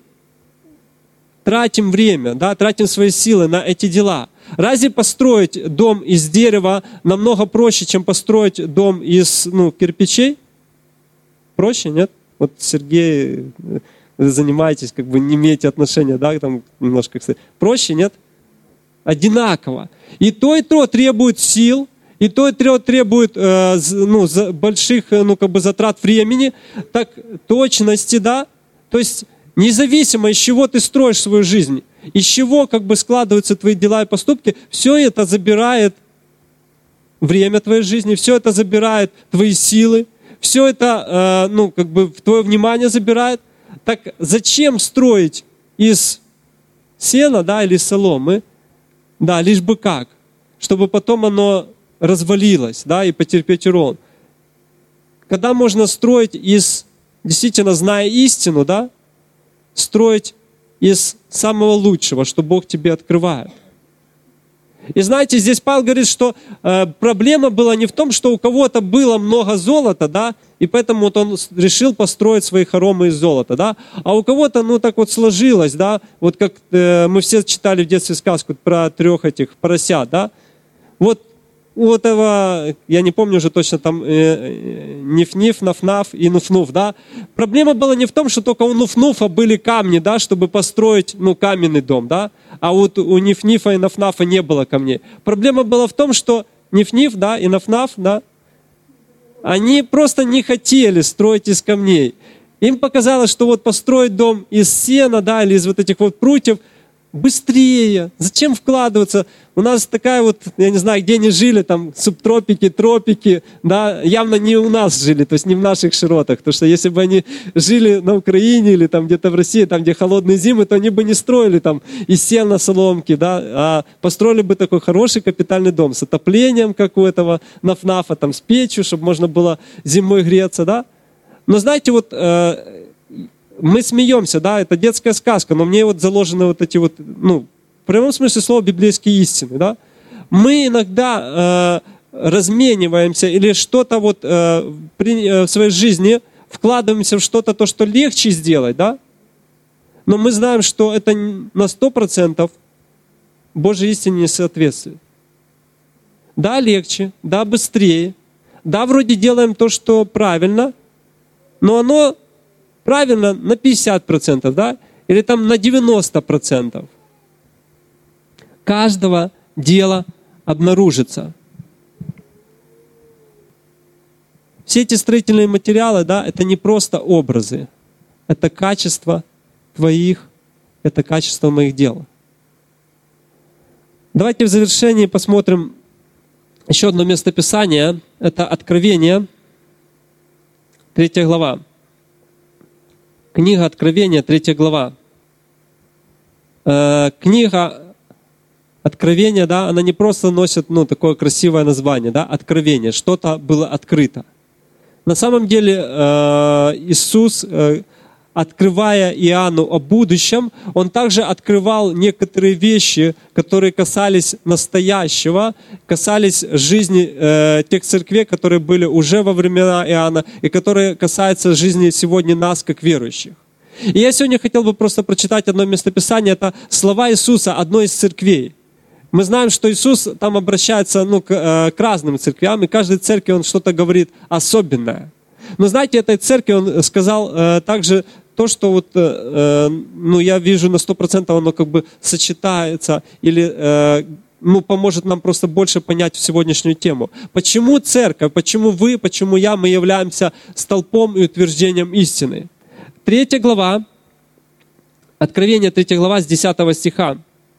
тратим время, да, тратим свои силы на эти дела? Разве построить дом из дерева намного проще, чем построить дом из ну, кирпичей? Проще, нет? Вот Сергей, вы занимаетесь, как бы не имеете отношения, да, там немножко, кстати. Проще, нет? Одинаково. И то, и то требует сил, и то, и то требует э, ну, больших ну, как бы затрат времени, так точности, да? То есть независимо, из чего ты строишь свою жизнь, из чего как бы складываются твои дела и поступки, все это забирает время твоей жизни, все это забирает твои силы, все это э, ну, как бы твое внимание забирает. Так зачем строить из сена, да, или соломы? Да, лишь бы как, чтобы потом оно развалилось, да, и потерпеть урон. Когда можно строить из, действительно, зная истину, да, строить из самого лучшего, что Бог тебе открывает. И знаете, здесь Павел говорит, что э, проблема была не в том, что у кого-то было много золота, да, и поэтому вот он решил построить свои хоромы из золота, да, а у кого-то, ну, так вот сложилось, да, вот как э, мы все читали в детстве сказку про трех этих поросят, да, вот у этого, я не помню уже точно, там э, Ниф-Ниф, Наф-Наф и Нуф-Нуф, да. Проблема была не в том, что только у Нуф-Нуфа были камни, да, чтобы построить, ну, каменный дом, да, а вот у Ниф-Нифа и Наф-Нафа не было камней. Проблема была в том, что Ниф-Ниф, да, и Наф-Наф, да, они просто не хотели строить из камней. Им показалось, что вот построить дом из сена, да, или из вот этих вот прутьев быстрее. Зачем вкладываться? У нас такая вот, я не знаю, где они жили, там субтропики, тропики, да, явно не у нас жили, то есть не в наших широтах. Потому что если бы они жили на Украине или там где-то в России, там где холодные зимы, то они бы не строили там из сена соломки, да, а построили бы такой хороший капитальный дом с отоплением, как у этого Наф-Нафа, там с печью, чтобы можно было зимой греться, да. Но знаете, вот э, мы смеемся, да, это детская сказка, но мне вот заложены вот эти вот, ну, в прямом смысле слова библейские истины, да. Мы иногда э, размениваемся или что-то вот э, при, э, в своей жизни вкладываемся в что-то, то, что легче сделать, да. Но мы знаем, что это на сто процентов Божьей истине не соответствует. Да, легче, да, быстрее, да, вроде делаем то, что правильно, но оно правильно на пятьдесят процентов, да? Или там на девяносто процентов. Каждого дела обнаружится. Все эти строительные материалы, да, это не просто образы. Это качество твоих, это качество моих дел. Давайте в завершении посмотрим еще одно местописание. Это Откровение, третья глава. Книга Откровения, третья глава. Э, книга Откровения, да, она не просто носит, ну, такое красивое название, да, Откровение, что-то было открыто. На самом деле э, Иисус, э, открывая Иоанну о будущем, Он также открывал некоторые вещи, которые касались настоящего, касались жизни э, тех церквей, которые были уже во времена Иоанна, и которые касаются жизни сегодня нас, как верующих. И я сегодня хотел бы просто прочитать одно местописание, это слова Иисуса одной из церквей. Мы знаем, что Иисус там обращается ну, к, к разным церквям, и каждой церкви Он что-то говорит особенное. Но знаете, этой церкви Он сказал э, также то, что вот, э, ну, я вижу на сто процентов оно как бы сочетается или э, ну, поможет нам просто больше понять сегодняшнюю тему. Почему церковь, почему вы, почему я, мы являемся столпом и утверждением истины? Третья глава, Откровение, третья глава с десятого стиха.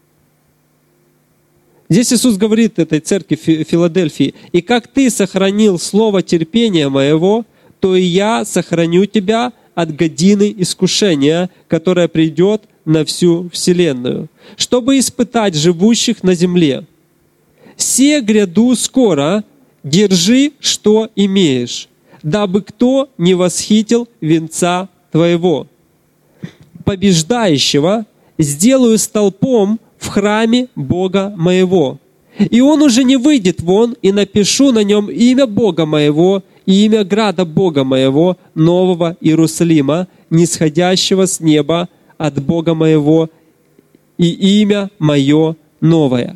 Здесь Иисус говорит этой церкви Филадельфии: «И как ты сохранил слово терпения моего, то и я сохраню тебя от годины искушения, которая придет на всю вселенную, чтобы испытать живущих на земле. Се гряду скоро, держи, что имеешь, дабы кто не восхитил венца твоего. Побеждающего сделаю столпом в храме Бога моего. И он уже не выйдет вон, и напишу на нем имя Бога моего и имя града Бога моего, нового Иерусалима, нисходящего с неба от Бога моего, и имя мое новое».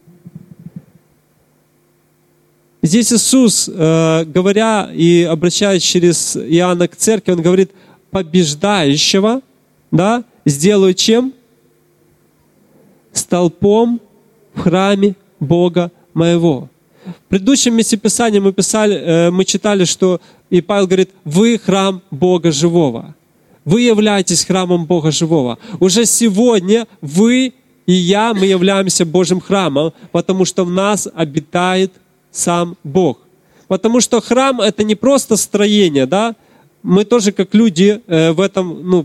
Здесь Иисус, говоря и обращаясь через Иоанна к церкви, Он говорит: побеждающего, да, сделаю чем? Столпом в храме Бога моего. В предыдущем месте Писания мы, писали, мы читали, что и Павел говорит: вы храм Бога живого. Вы являетесь храмом Бога живого. Уже сегодня вы и я, мы являемся Божьим храмом, потому что в нас обитает сам Бог. Потому что храм — это не просто строение, да? Мы тоже, как люди, в этом ну,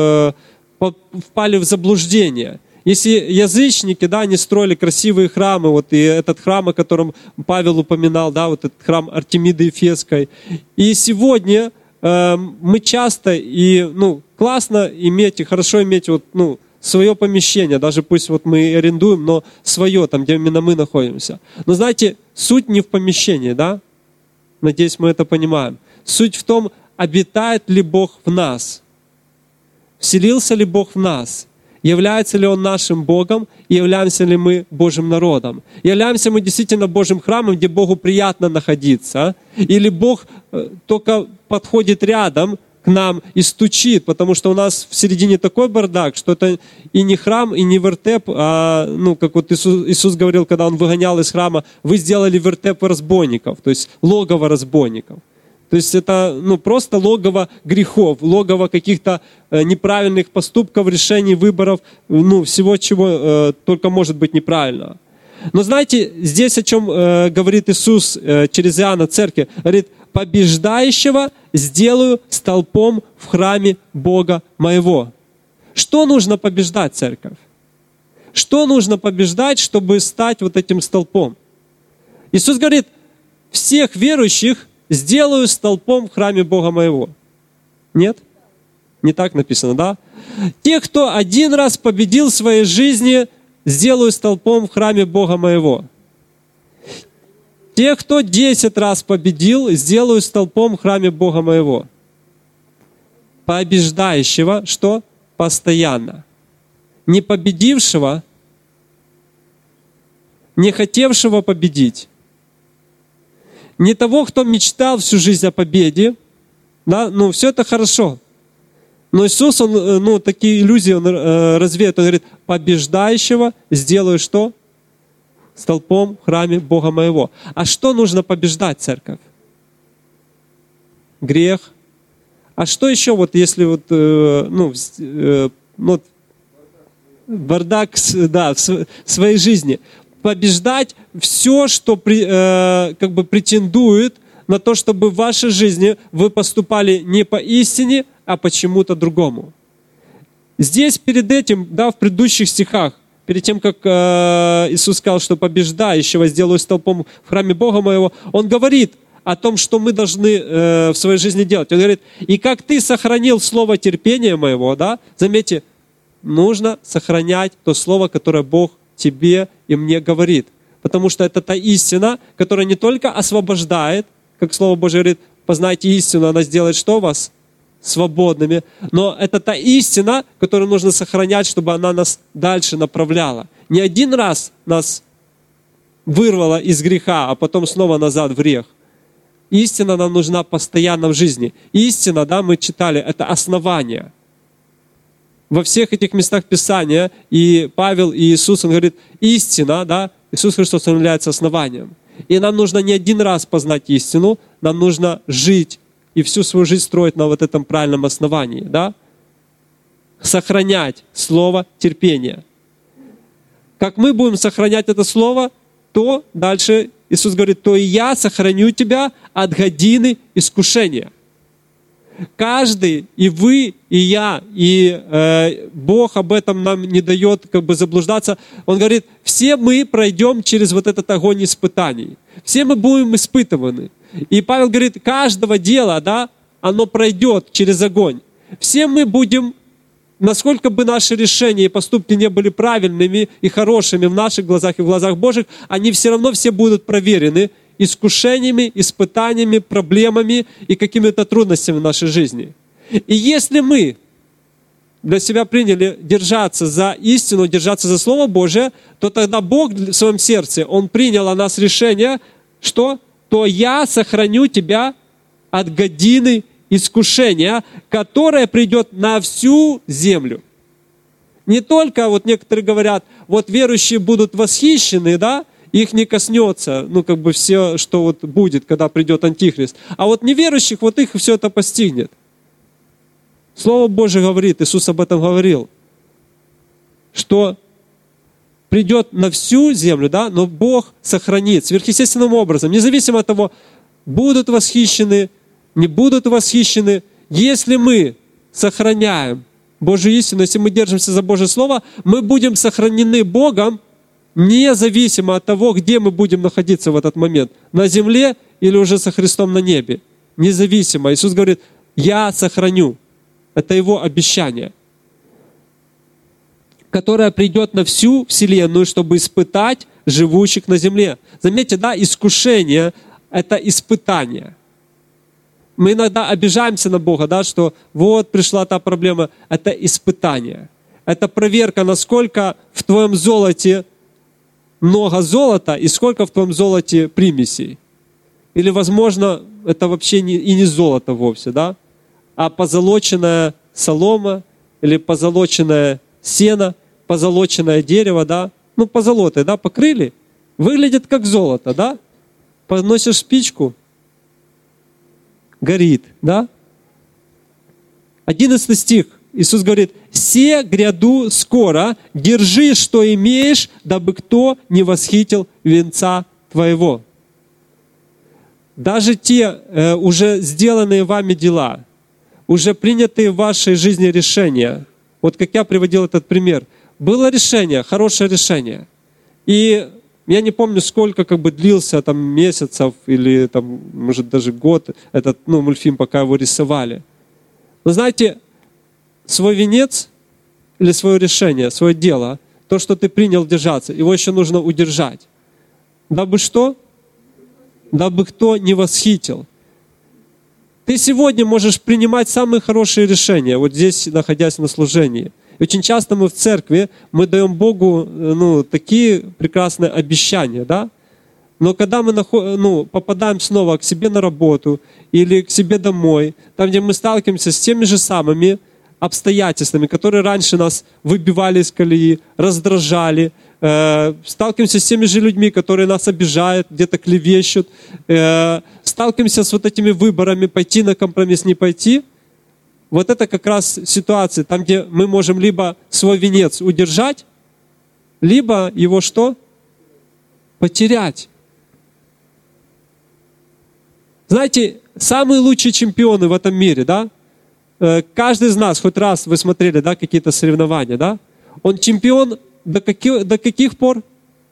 впали в заблуждение. Если язычники, да, они строили красивые храмы, вот и этот храм, о котором Павел упоминал, да, вот этот храм Артемиды Ефесской. И сегодня э, мы часто, и ну, классно иметь, и хорошо иметь вот, ну, свое помещение, даже пусть вот мы арендуем, но свое, там, где именно мы находимся. Но знаете, суть не в помещении, да? Надеюсь, мы это понимаем. Суть в том, обитает ли Бог в нас, вселился ли Бог в нас, является ли Он нашим Богом, и являемся ли мы Божьим народом. Являемся мы действительно Божьим храмом, где Богу приятно находиться, или Бог только подходит рядом к нам и стучит, потому что у нас в середине такой бардак, что это и не храм, и не вертеп, а, ну, как вот Иисус, Иисус говорил, когда Он выгонял из храма: вы сделали вертеп разбойников, то есть логово разбойников. То есть это ну, просто логово грехов, логово каких-то э, неправильных поступков, решений, выборов, ну, всего, чего э, только может быть неправильно. Но знаете, здесь о чем э, говорит Иисус э, через Иоанна церкви, говорит: побеждающего сделаю столпом в храме Бога моего. Что нужно побеждать, церковь? Что нужно побеждать, чтобы стать вот этим столпом? Иисус говорит: всех верующих сделаю столпом в храме Бога моего. Нет? Не так написано, да? Тех, кто один раз победил в своей жизни, сделаю столпом в храме Бога моего. Тех, кто десять раз победил, сделаю столпом в храме Бога моего. Побеждающего, что? Постоянно. Не победившего, не хотевшего победить. Не того, кто мечтал всю жизнь о победе, да, ну, все это хорошо. Но Иисус, Он, ну, такие иллюзии Он э, развеет. Он говорит: побеждающего сделаю что? Столпом в храме Бога моего. А что нужно побеждать, церковь? Грех. А что еще, вот если вот, э, ну, э, ну, бардак, да, в своей жизни? Побеждать все, что при, э, как бы претендует на то, чтобы в вашей жизни вы поступали не по истине, а по чему-то другому. Здесь перед этим, да, в предыдущих стихах, перед тем, как э, Иисус сказал, что побеждающего сделаю столпом в храме Бога моего, Он говорит о том, что мы должны э, в своей жизни делать. Он говорит: и как ты сохранил слово терпения моего, да, заметьте, нужно сохранять то слово, которое Бог тебе и мне говорит. Потому что это та истина, которая не только освобождает, как Слово Божье говорит: познайте истину, она сделает что вас? Свободными. Но это та истина, которую нужно сохранять, чтобы она нас дальше направляла. Не один раз нас вырвала из греха, а потом снова назад в грех. Истина нам нужна постоянно в жизни. Истина, да, мы читали, это основание. Во всех этих местах Писания и Павел, и Иисус, он говорит, истина, да, Иисус Христос, он является основанием. И нам нужно не один раз познать истину, нам нужно жить и всю свою жизнь строить на вот этом правильном основании, да? Сохранять слово терпения. Как мы будем сохранять это слово, то дальше Иисус говорит, то и я сохраню тебя от годины искушения. Каждый, и вы, и я, и э, Бог об этом нам не дает как бы заблуждаться. Он говорит, все мы пройдем через вот этот огонь испытаний. Все мы будем испытываны. И Павел говорит, каждого дела, да, оно пройдет через огонь. Все мы будем, насколько бы наши решения и поступки не были правильными и хорошими в наших глазах и в глазах Божьих, они все равно все будут проверены искушениями, испытаниями, проблемами и какими-то трудностями в нашей жизни. И если мы для себя приняли держаться за истину, держаться за Слово Божие, то тогда Бог в своем сердце, Он принял о нас решение, что? То я сохраню тебя от годины искушения, которое придет на всю землю. Не только, вот некоторые говорят, вот верующие будут восхищены, да, их не коснется, ну, как бы все, что вот будет, когда придет Антихрист. А вот неверующих, вот их все это постигнет. Слово Божие говорит, Иисус об этом говорил, что придет на всю землю, да, но Бог сохранит сверхъестественным образом, независимо от того, будут восхищены, не будут восхищены. Если мы сохраняем Божью истину, если мы держимся за Божье Слово, мы будем сохранены Богом, независимо от того, где мы будем находиться в этот момент, на земле или уже со Христом на небе. Независимо. Иисус говорит, я сохраню. Это Его обещание, которое придет на всю вселенную, чтобы испытать живущих на земле. Заметьте, да, искушение — это испытание. Мы иногда обижаемся на Бога, да, что вот пришла та проблема. Это испытание. Это проверка, насколько в твоем золоте много золота и сколько в твоем золоте примесей. Или, возможно, это вообще не, и не золото вовсе, да, а позолоченная солома или позолоченное сено, позолоченное дерево, да, ну, позолотое, да, покрыли, выглядит как золото, да, подносишь спичку, горит, да. одиннадцатый стих. Иисус говорит, «Се гряду скоро, держи, что имеешь, дабы кто не восхитил венца твоего». Даже те э, уже сделанные вами дела, уже принятые в вашей жизни решения, вот как я приводил этот пример, было решение, хорошее решение. И я не помню, сколько как бы длился там месяцев или там, может даже год этот ну, мультфильм, пока его рисовали. Но знаете, свой венец или свое решение, свое дело, то, что ты принял держаться, его еще нужно удержать. Дабы что? Дабы кто не восхитил. Ты сегодня можешь принимать самые хорошие решения, вот здесь, находясь на служении. И очень часто мы в церкви, мы даем Богу ну, такие прекрасные обещания, да? Но когда мы ну, попадаем снова к себе на работу или к себе домой, там, где мы сталкиваемся с теми же самыми обстоятельствами, которые раньше нас выбивали из колеи, раздражали, э, сталкиваемся с теми же людьми, которые нас обижают, где-то клевещут, э, сталкиваемся с вот этими выборами, пойти на компромисс, не пойти. Вот это как раз ситуация, там, где мы можем либо свой венец удержать, либо его что? Потерять. Знаете, самые лучшие чемпионы в этом мире, да? Каждый из нас, хоть раз вы смотрели, да, какие-то соревнования, да? Он чемпион до каких, до каких пор?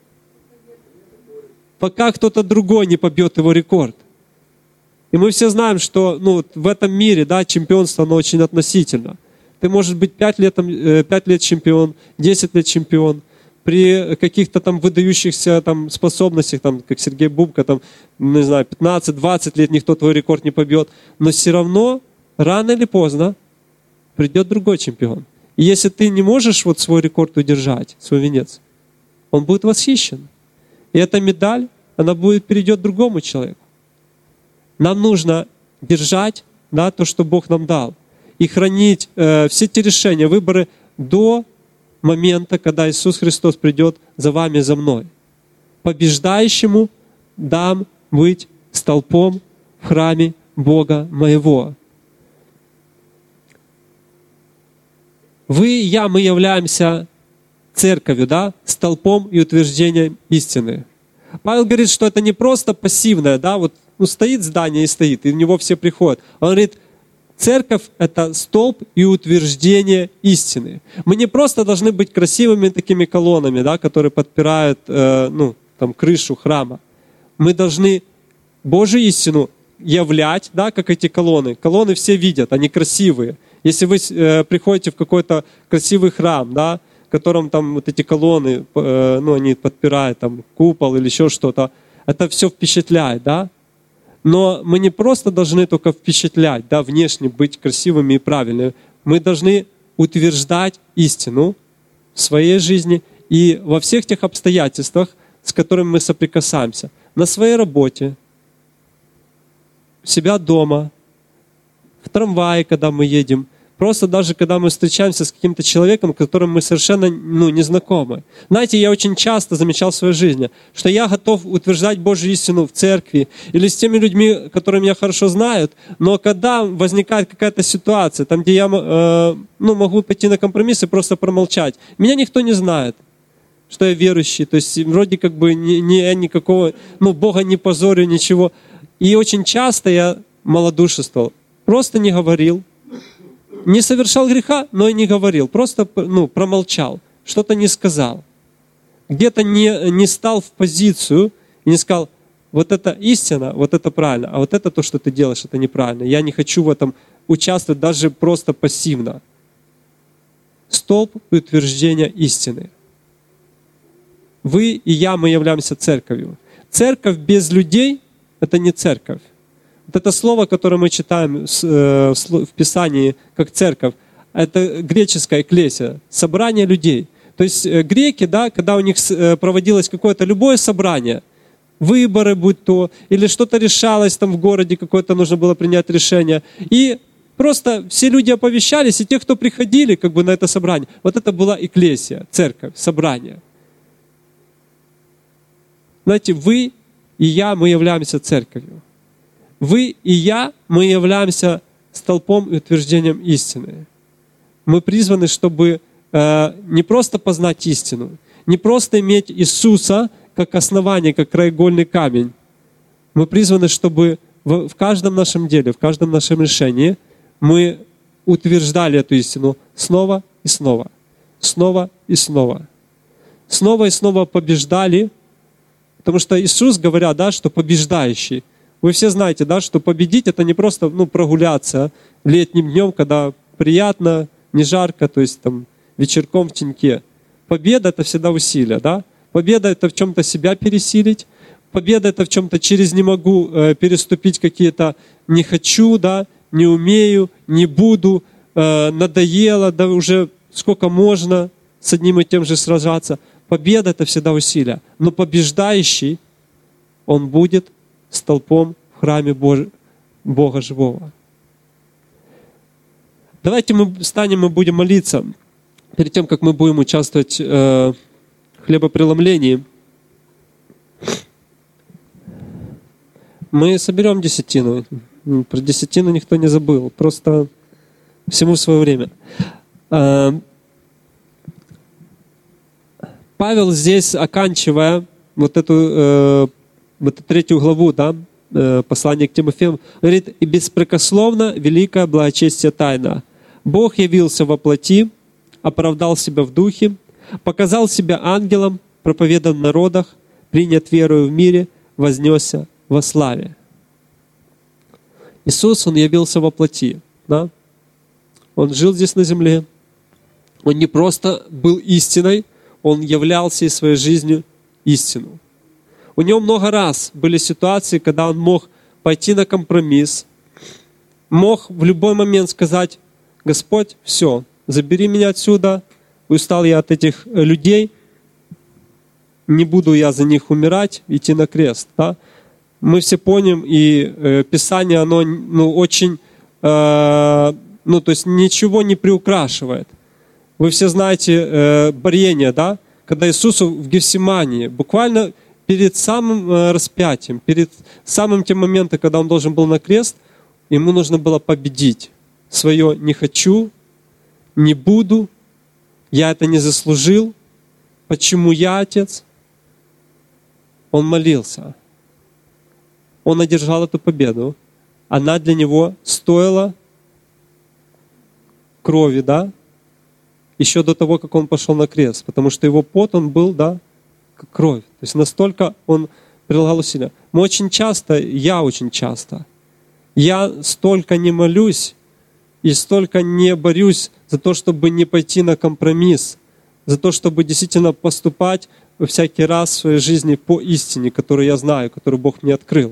Пока кто-то другой не побьет его рекорд. И мы все знаем, что ну, в этом мире, да, чемпионство, оно очень относительно. Ты можешь быть пять лет, пять лет чемпион, десять лет чемпион. При каких-то там выдающихся там, способностях, там, как Сергей Бубка, там, не знаю, пятнадцать-двадцать лет никто твой рекорд не побьет. Но все равно рано или поздно придет другой чемпион. И если ты не можешь вот свой рекорд удержать, свой венец, он будет восхищен. И эта медаль, она будет перейдет другому человеку. Нам нужно держать, да, то, что Бог нам дал, и хранить э, все те решения, выборы до момента, когда Иисус Христос придет за вами, за мной. Побеждающему дам быть столпом в храме Бога моего. Вы и я, мы являемся церковью, да, столпом и утверждением истины. Павел говорит, что это не просто пассивное, да, вот ну, стоит здание и стоит, и в него все приходят. Он говорит, церковь — это столб и утверждение истины. Мы не просто должны быть красивыми такими колоннами, да, которые подпирают э, ну, там, крышу храма. Мы должны Божью истину являть, да, как эти колонны. Колонны все видят, они красивые. Если вы э, приходите в какой-то красивый храм, да, в котором там вот эти колонны, э, ну, они подпирают там купол или еще что-то, это все впечатляет, да? Но мы не просто должны только впечатлять, да, внешне быть красивыми и правильными. Мы должны утверждать истину в своей жизни и во всех тех обстоятельствах, с которыми мы соприкасаемся. На своей работе, у себя дома, в трамвае, когда мы едем, просто даже когда мы встречаемся с каким-то человеком, с которым мы совершенно ну, не знакомы. Знаете, я очень часто замечал в своей жизни, что я готов утверждать Божью истину в церкви или с теми людьми, которые меня хорошо знают, но когда возникает какая-то ситуация, там, где я э, ну, могу пойти на компромисс и просто промолчать, меня никто не знает, что я верующий, то есть вроде как бы ни, ни, никакого, ну, Бога не позорю, ничего. И очень часто я малодушествовал, просто не говорил, не совершал греха, но и не говорил. Просто ну, промолчал, что-то не сказал. Где-то не, не стал в позицию и не сказал, вот это истина, вот это правильно, а вот это то, что ты делаешь, это неправильно. Я не хочу в этом участвовать даже просто пассивно. Столб утверждения истины. Вы и я, мы являемся церковью. Церковь без людей — это не церковь. Вот это слово, которое мы читаем в Писании как церковь, это греческая экклесия, собрание людей. То есть греки, да, когда у них проводилось какое-то любое собрание, выборы будь то, или что-то решалось там в городе, какое-то нужно было принять решение, и просто все люди оповещались, и те, кто приходили как бы на это собрание, вот это была экклесия, церковь, собрание. Знаете, вы и я, мы являемся церковью. Вы и я, мы являемся столпом и утверждением истины. Мы призваны, чтобы э, не просто познать истину, не просто иметь Иисуса как основание, как краеугольный камень. Мы призваны, чтобы в, в каждом нашем деле, в каждом нашем решении мы утверждали эту истину снова и снова, снова и снова. Снова и снова побеждали, потому что Иисус, говоря, да, что побеждающий. Вы все знаете, да, что победить — это не просто ну, прогуляться летним днем, когда приятно, не жарко, то есть там вечерком в теньке. Победа — это всегда усилие, да? Победа — это в чем-то себя пересилить. Победа — это в чем-то через «не могу» э, переступить какие-то «не хочу», да, «не умею», «не буду», э, «надоело», да уже сколько можно с одним и тем же сражаться. Победа — это всегда усилие. Но побеждающий, он будет столпом в храме Божь... Бога живого. Давайте мы встанем и будем молиться перед тем, как мы будем участвовать э, в хлебопреломлении. Мы соберем десятину. Про десятину никто не забыл. Просто всему свое время. Э, Павел здесь, оканчивая вот эту э, вот третью главу, да, послание к Тимофею, говорит, «И беспрекословно великое благочестие тайна. Бог явился во плоти, оправдал себя в духе, показал себя ангелом, проповедан в народах, принят верою в мире, вознесся во славе». Иисус, Он явился во плоти, да? Он жил здесь на земле. Он не просто был истиной, Он являлся и своей жизнью истину. У него много раз были ситуации, когда он мог пойти на компромисс, мог в любой момент сказать: «Господь, все, забери меня отсюда, устал я от этих людей». не буду я за них умирать, идти на крест. Да? Мы все помним, и э, Писание, оно ну, очень, э, ну, то есть ничего не приукрашивает. Вы все знаете э, борение, да? Когда Иисусу в Гефсимании, буквально перед самым э, распятием, перед самым тем моментом, когда Он должен был на крест, Ему нужно было победить свое «не хочу», «не буду», «я это не заслужил», «почему я, Отец?» Он молился. Он одержал эту победу. Она для него стоила крови, да? Еще до того, как он пошел на крест. Потому что его пот, он был, да, как кровь. То есть настолько он прилагал усилия. Мы очень часто, я очень часто, я столько не молюсь и столько не борюсь за то, чтобы не пойти на компромисс, за то, чтобы действительно поступать всякий раз в своей жизни по истине, которую я знаю, которую Бог мне открыл.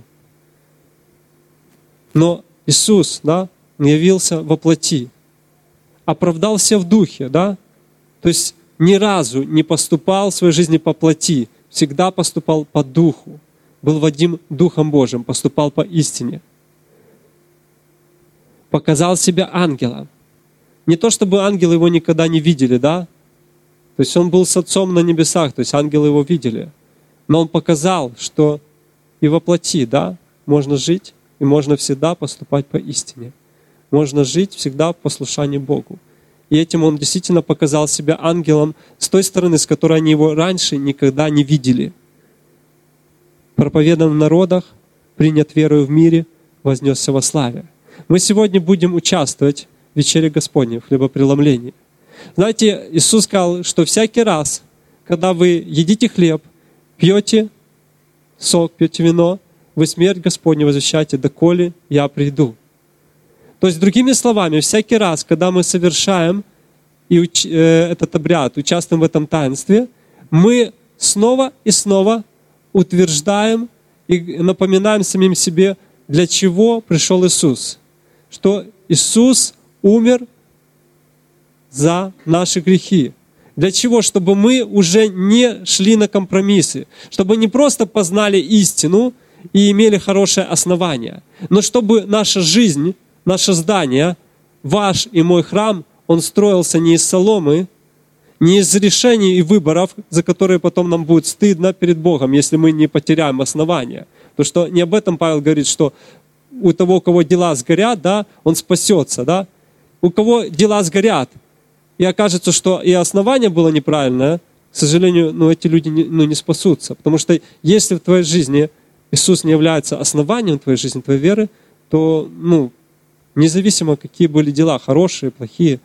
Но Иисус, да, явился во плоти, оправдался в духе, да, то есть ни разу не поступал в своей жизни по плоти, всегда поступал по духу, был водим Духом Божьим, поступал по истине. Показал себя ангелом. Не то, чтобы ангелы его никогда не видели, да, то есть он был с Отцом на небесах, то есть ангелы его видели. Но он показал, что и во плоти, да, можно жить, и можно всегда поступать по истине. Можно жить всегда в послушании Богу. И этим он действительно показал себя ангелом с той стороны, с которой они его раньше никогда не видели. Проповедан в народах, принят верою в мире, вознесся во славе. Мы сегодня будем участвовать в вечере Господней, в хлебопреломлении. Знаете, Иисус сказал, что всякий раз, когда вы едите хлеб, пьете сок, пьете вино, вы смерть Господню возвещаете, доколе я приду. То есть, другими словами, всякий раз, когда мы совершаем и уч- э, этот обряд, участвуем в этом таинстве, мы снова и снова утверждаем и напоминаем самим себе, для чего пришел Иисус. Что Иисус умер за наши грехи. Для чего? Чтобы мы уже не шли на компромиссы, чтобы не просто познали истину и имели хорошее основание, но чтобы наша жизнь, наше здание, ваш и мой храм, он строился не из соломы, не из решений и выборов, за которые потом нам будет стыдно перед Богом, если мы не потеряем основания. Потому что не об этом Павел говорит, что у того, у кого дела сгорят, да, он спасется, да. У кого дела сгорят, и окажется, что и основание было неправильное, к сожалению, ну, эти люди не, ну, не спасутся. Потому что если в твоей жизни Иисус не является основанием твоей жизни, твоей веры, то, ну, независимо, какие были дела, хорошие, плохие,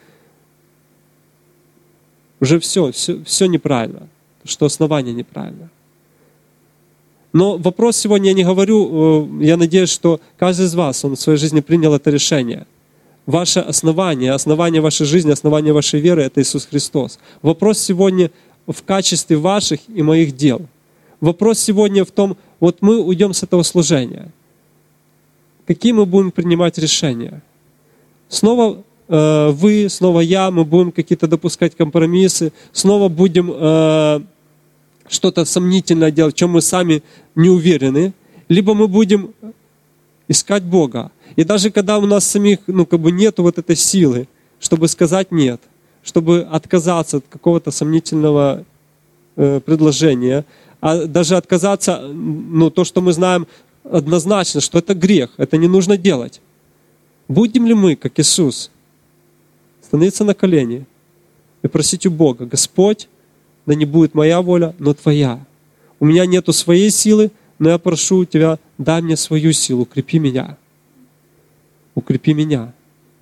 уже все, все, все неправильно, что основание неправильно. Но вопрос сегодня я не говорю, я надеюсь, что каждый из вас, он в своей жизни принял это решение. Ваше основание, основание вашей жизни, основание вашей веры — это Иисус Христос. Вопрос сегодня в качестве ваших и моих дел. Вопрос сегодня в том, вот мы уйдем с этого служения. Какие мы будем принимать решения? Снова э, вы, снова я, мы будем какие-то допускать компромиссы, снова будем э, что-то сомнительное делать, в чем мы сами не уверены, либо мы будем искать Бога. И даже когда у нас самих, ну, как бы нету вот этой силы, чтобы сказать «нет», чтобы отказаться от какого-то сомнительного э, предложения, а даже отказаться, ну, то, что мы знаем однозначно, что это грех, это не нужно делать. Будем ли мы, как Иисус, становиться на колени и просить у Бога: «Господь, да не будет моя воля, но Твоя. У меня нету своей силы, но я прошу у Тебя, дай мне свою силу, укрепи меня. Укрепи меня».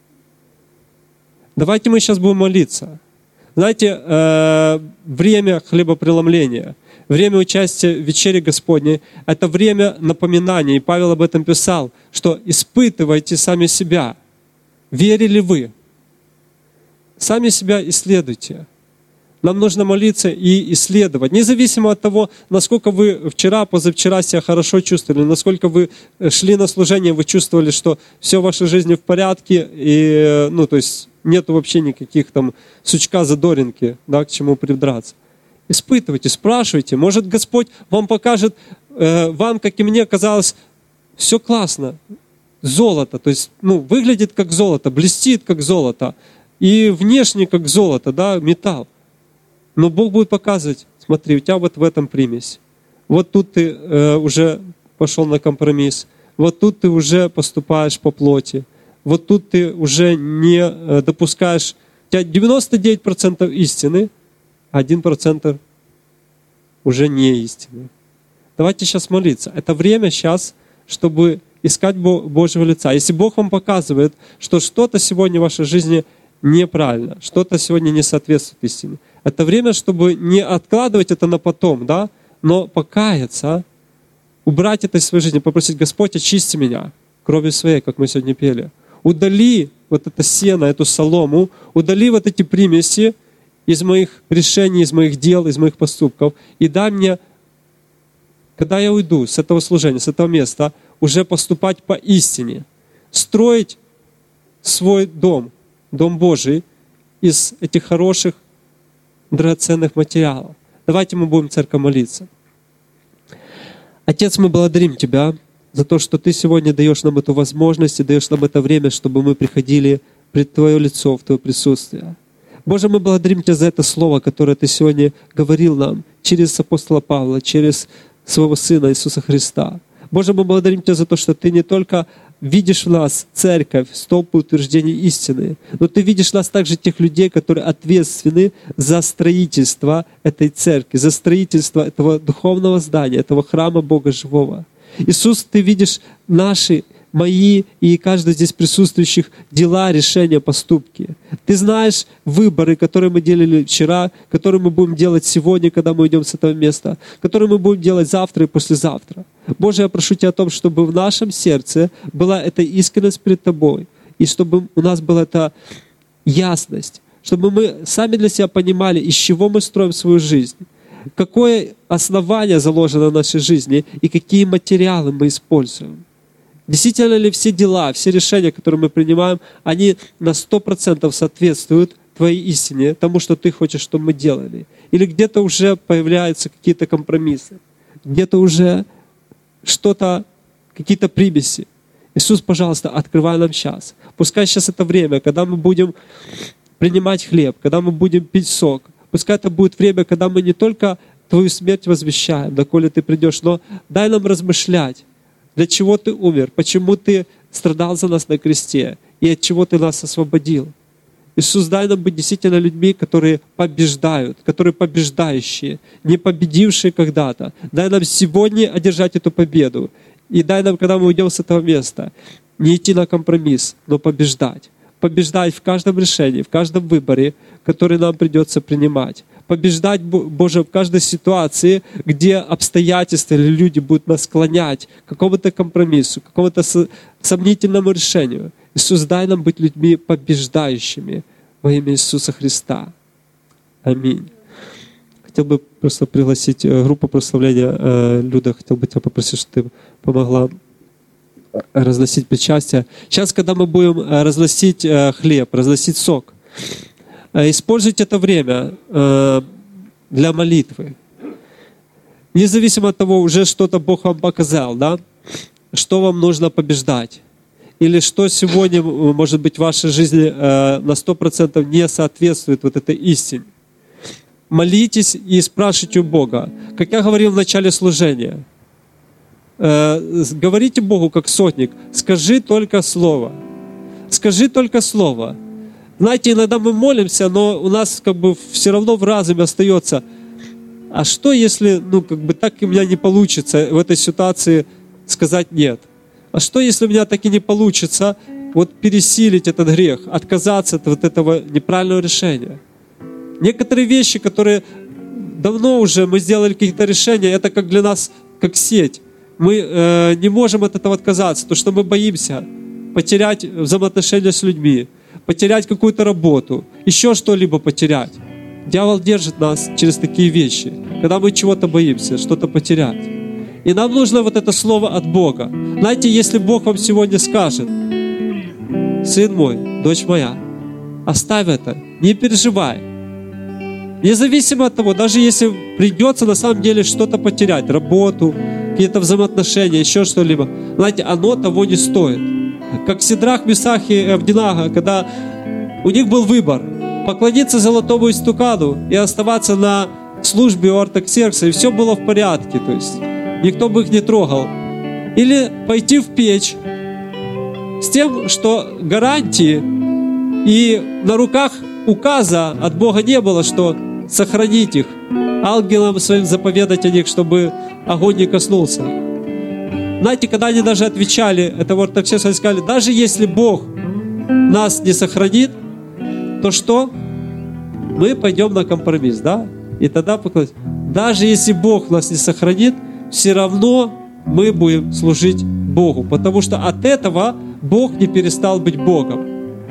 Давайте мы сейчас будем молиться. Знаете, э, время хлебопреломления, время участия в вечере Господней — это время напоминания. И Павел об этом писал, что испытывайте сами себя. Верили вы? Сами себя исследуйте. Нам нужно молиться и исследовать. Независимо от того, насколько вы вчера, позавчера себя хорошо чувствовали, насколько вы шли на служение, вы чувствовали, что все в вашей жизни в порядке, и, ну, то есть нету вообще никаких там сучка-задоринки, да, к чему придраться. Испытывайте, спрашивайте. Может, Господь вам покажет, э, вам, как и мне, казалось, все классно. Золото, то есть, ну, выглядит как золото, блестит как золото. И внешне как золото, да, металл. Но Бог будет показывать, смотри, у тебя вот в этом примесь. Вот тут ты э, уже пошел на компромисс. Вот тут ты уже поступаешь по плоти. Вот тут ты уже не э, допускаешь... У тебя девяносто девять процентов истины, а один процент уже не истины. Давайте сейчас молиться. Это время сейчас, чтобы искать Божьего лица. Если Бог вам показывает, что что-то сегодня в вашей жизни неправильно, что-то сегодня не соответствует истине, это время, чтобы не откладывать это на потом, да, но покаяться, убрать это из своей жизни, попросить: Господь, очисти меня кровью своей, как мы сегодня пели. Удали вот это сено, эту солому, удали вот эти примеси из моих решений, из моих дел, из моих поступков, и дай мне, когда я уйду с этого служения, с этого места, уже поступать по истине, строить свой дом, Дом Божий, из этих хороших, драгоценных материалов. Давайте мы будем, церковь, молиться. Отец, мы благодарим Тебя за то, что Ты сегодня даешь нам эту возможность и даешь нам это время, чтобы мы приходили пред Твое лицо, в Твое присутствие. Боже, мы благодарим Тебя за это слово, которое Ты сегодня говорил нам через апостола Павла, через Своего Сына Иисуса Христа. Боже, мы благодарим Тебя за то, что Ты не только видишь в нас церковь, столб утверждения истины, но Ты видишь в нас также тех людей, которые ответственны за строительство этой церкви, за строительство этого духовного здания, этого храма Бога Живого. Иисус, Ты видишь наши, мои и каждого здесь присутствующих дела, решения, поступки. Ты знаешь выборы, которые мы делали вчера, которые мы будем делать сегодня, когда мы уйдем с этого места, которые мы будем делать завтра и послезавтра. Боже, я прошу Тебя о том, чтобы в нашем сердце была эта искренность перед Тобой, и чтобы у нас была эта ясность, чтобы мы сами для себя понимали, из чего мы строим свою жизнь, какое основание заложено в нашей жизни и какие материалы мы используем. Действительно ли все дела, все решения, которые мы принимаем, они на сто процентов соответствуют Твоей истине, тому, что Ты хочешь, чтобы мы делали? Или где-то уже появляются какие-то компромиссы, где-то уже что-то, какие-то примеси. Иисус, пожалуйста, открывай нам сейчас. Пускай сейчас это время, когда мы будем принимать хлеб, когда мы будем пить сок. Пускай это будет время, когда мы не только Твою смерть возвещаем, доколе Ты придешь, но дай нам размышлять, для чего Ты умер, почему Ты страдал за нас на кресте и от чего Ты нас освободил. Иисус, дай нам быть действительно людьми, которые побеждают, которые побеждающие, не победившие когда-то. Дай нам сегодня одержать эту победу. И дай нам, когда мы уйдем с этого места, не идти на компромисс, но побеждать. Побеждать в каждом решении, в каждом выборе, который нам придется принимать. Побеждать, Боже, в каждой ситуации, где обстоятельства или люди будут нас склонять к какому-то компромиссу, к какому-то сомнительному решению. Иисус, дай нам быть людьми побеждающими во имя Иисуса Христа. Аминь. Хотел бы просто пригласить группу прославления. Люда, хотел бы тебя попросить, чтобы ты помогла разносить причастие. Сейчас, когда мы будем разносить хлеб, разносить сок, используйте это время для молитвы. Независимо от того, уже что-то Бог вам показал, да? Что вам нужно побеждать. Или что сегодня, может быть, в вашей жизни на сто процентов не соответствует вот этой истине. Молитесь и спрашивайте у Бога. Как я говорил в начале служения, говорите Богу как сотник, скажи только слово. Скажи только слово. Знаете, иногда мы молимся, но у нас как бы все равно в разуме остается, а что если, ну, как бы так и у меня не получится в этой ситуации сказать нет? А что если у меня так и не получится вот пересилить этот грех, отказаться от вот этого неправильного решения? Некоторые вещи, которые давно уже мы сделали какие-то решения, это как для нас, как сеть. Мы э, не можем от этого отказаться, потому что мы боимся потерять взаимоотношения с людьми, потерять какую-то работу, еще что-либо потерять. Дьявол держит нас через такие вещи, когда мы чего-то боимся, что-то потерять. И нам нужно вот это слово от Бога. Знаете, если Бог вам сегодня скажет: сын мой, дочь моя, оставь это, не переживай. Независимо от того, даже если придется на самом деле что-то потерять, работу, какие-то взаимоотношения, еще что-либо, знаете, оно того не стоит. Как Сидрах, Месах и Авдинага, когда у них был выбор поклониться золотому истукану и оставаться на службе у Артаксеркса, и все было в порядке, то есть никто бы их не трогал. Или пойти в печь с тем, что гарантии и на руках указа от Бога не было, что сохранить их, ангелам своим заповедать о них, чтобы огонь не коснулся. Знаете, когда они даже отвечали, это вот так все сказали, даже если Бог нас не сохранит, то что? Мы пойдем на компромисс, да? И тогда поклонись. Даже если Бог нас не сохранит, все равно мы будем служить Богу, потому что от этого Бог не перестал быть Богом.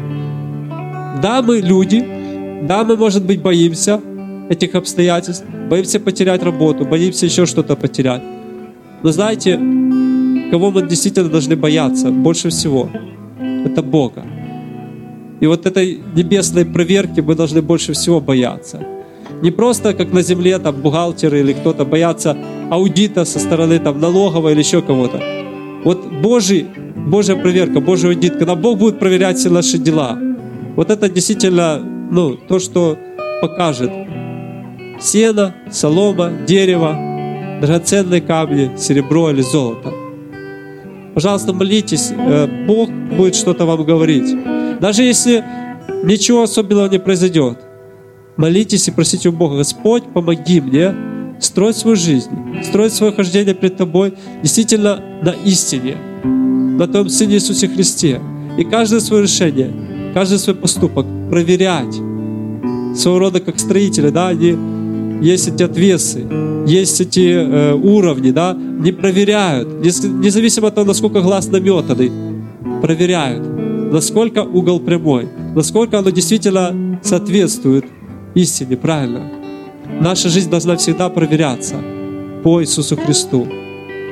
Да, мы люди, да, мы, может быть, боимся этих обстоятельств, боимся потерять работу, боимся еще что-то потерять. Но знаете, кого мы действительно должны бояться больше всего? Это Бога. И вот этой небесной проверки мы должны больше всего бояться. Не просто, как на земле, там, бухгалтеры или кто-то боятся аудита со стороны там, налоговой или еще кого-то. Вот Божий, Божья проверка, Божий аудит, когда Бог будет проверять все наши дела, вот это действительно ну, то, что покажет сено, солома, дерево, драгоценные камни, серебро или золото. Пожалуйста, молитесь, Бог будет что-то вам говорить. Даже если ничего особенного не произойдет, молитесь и просите у Бога: Господь, помоги мне строить свою жизнь, строить свое хождение пред Тобой действительно на истине, на Твоем Сыне Иисусе Христе. И каждое свое решение, каждый свой поступок проверять. Своего рода как строители, да, они, есть эти отвесы, есть эти э, уровни, да, не проверяют, независимо от того, насколько глаз наметанный, проверяют, насколько угол прямой, насколько оно действительно соответствует истине, правильно. Наша жизнь должна всегда проверяться по Иисусу Христу.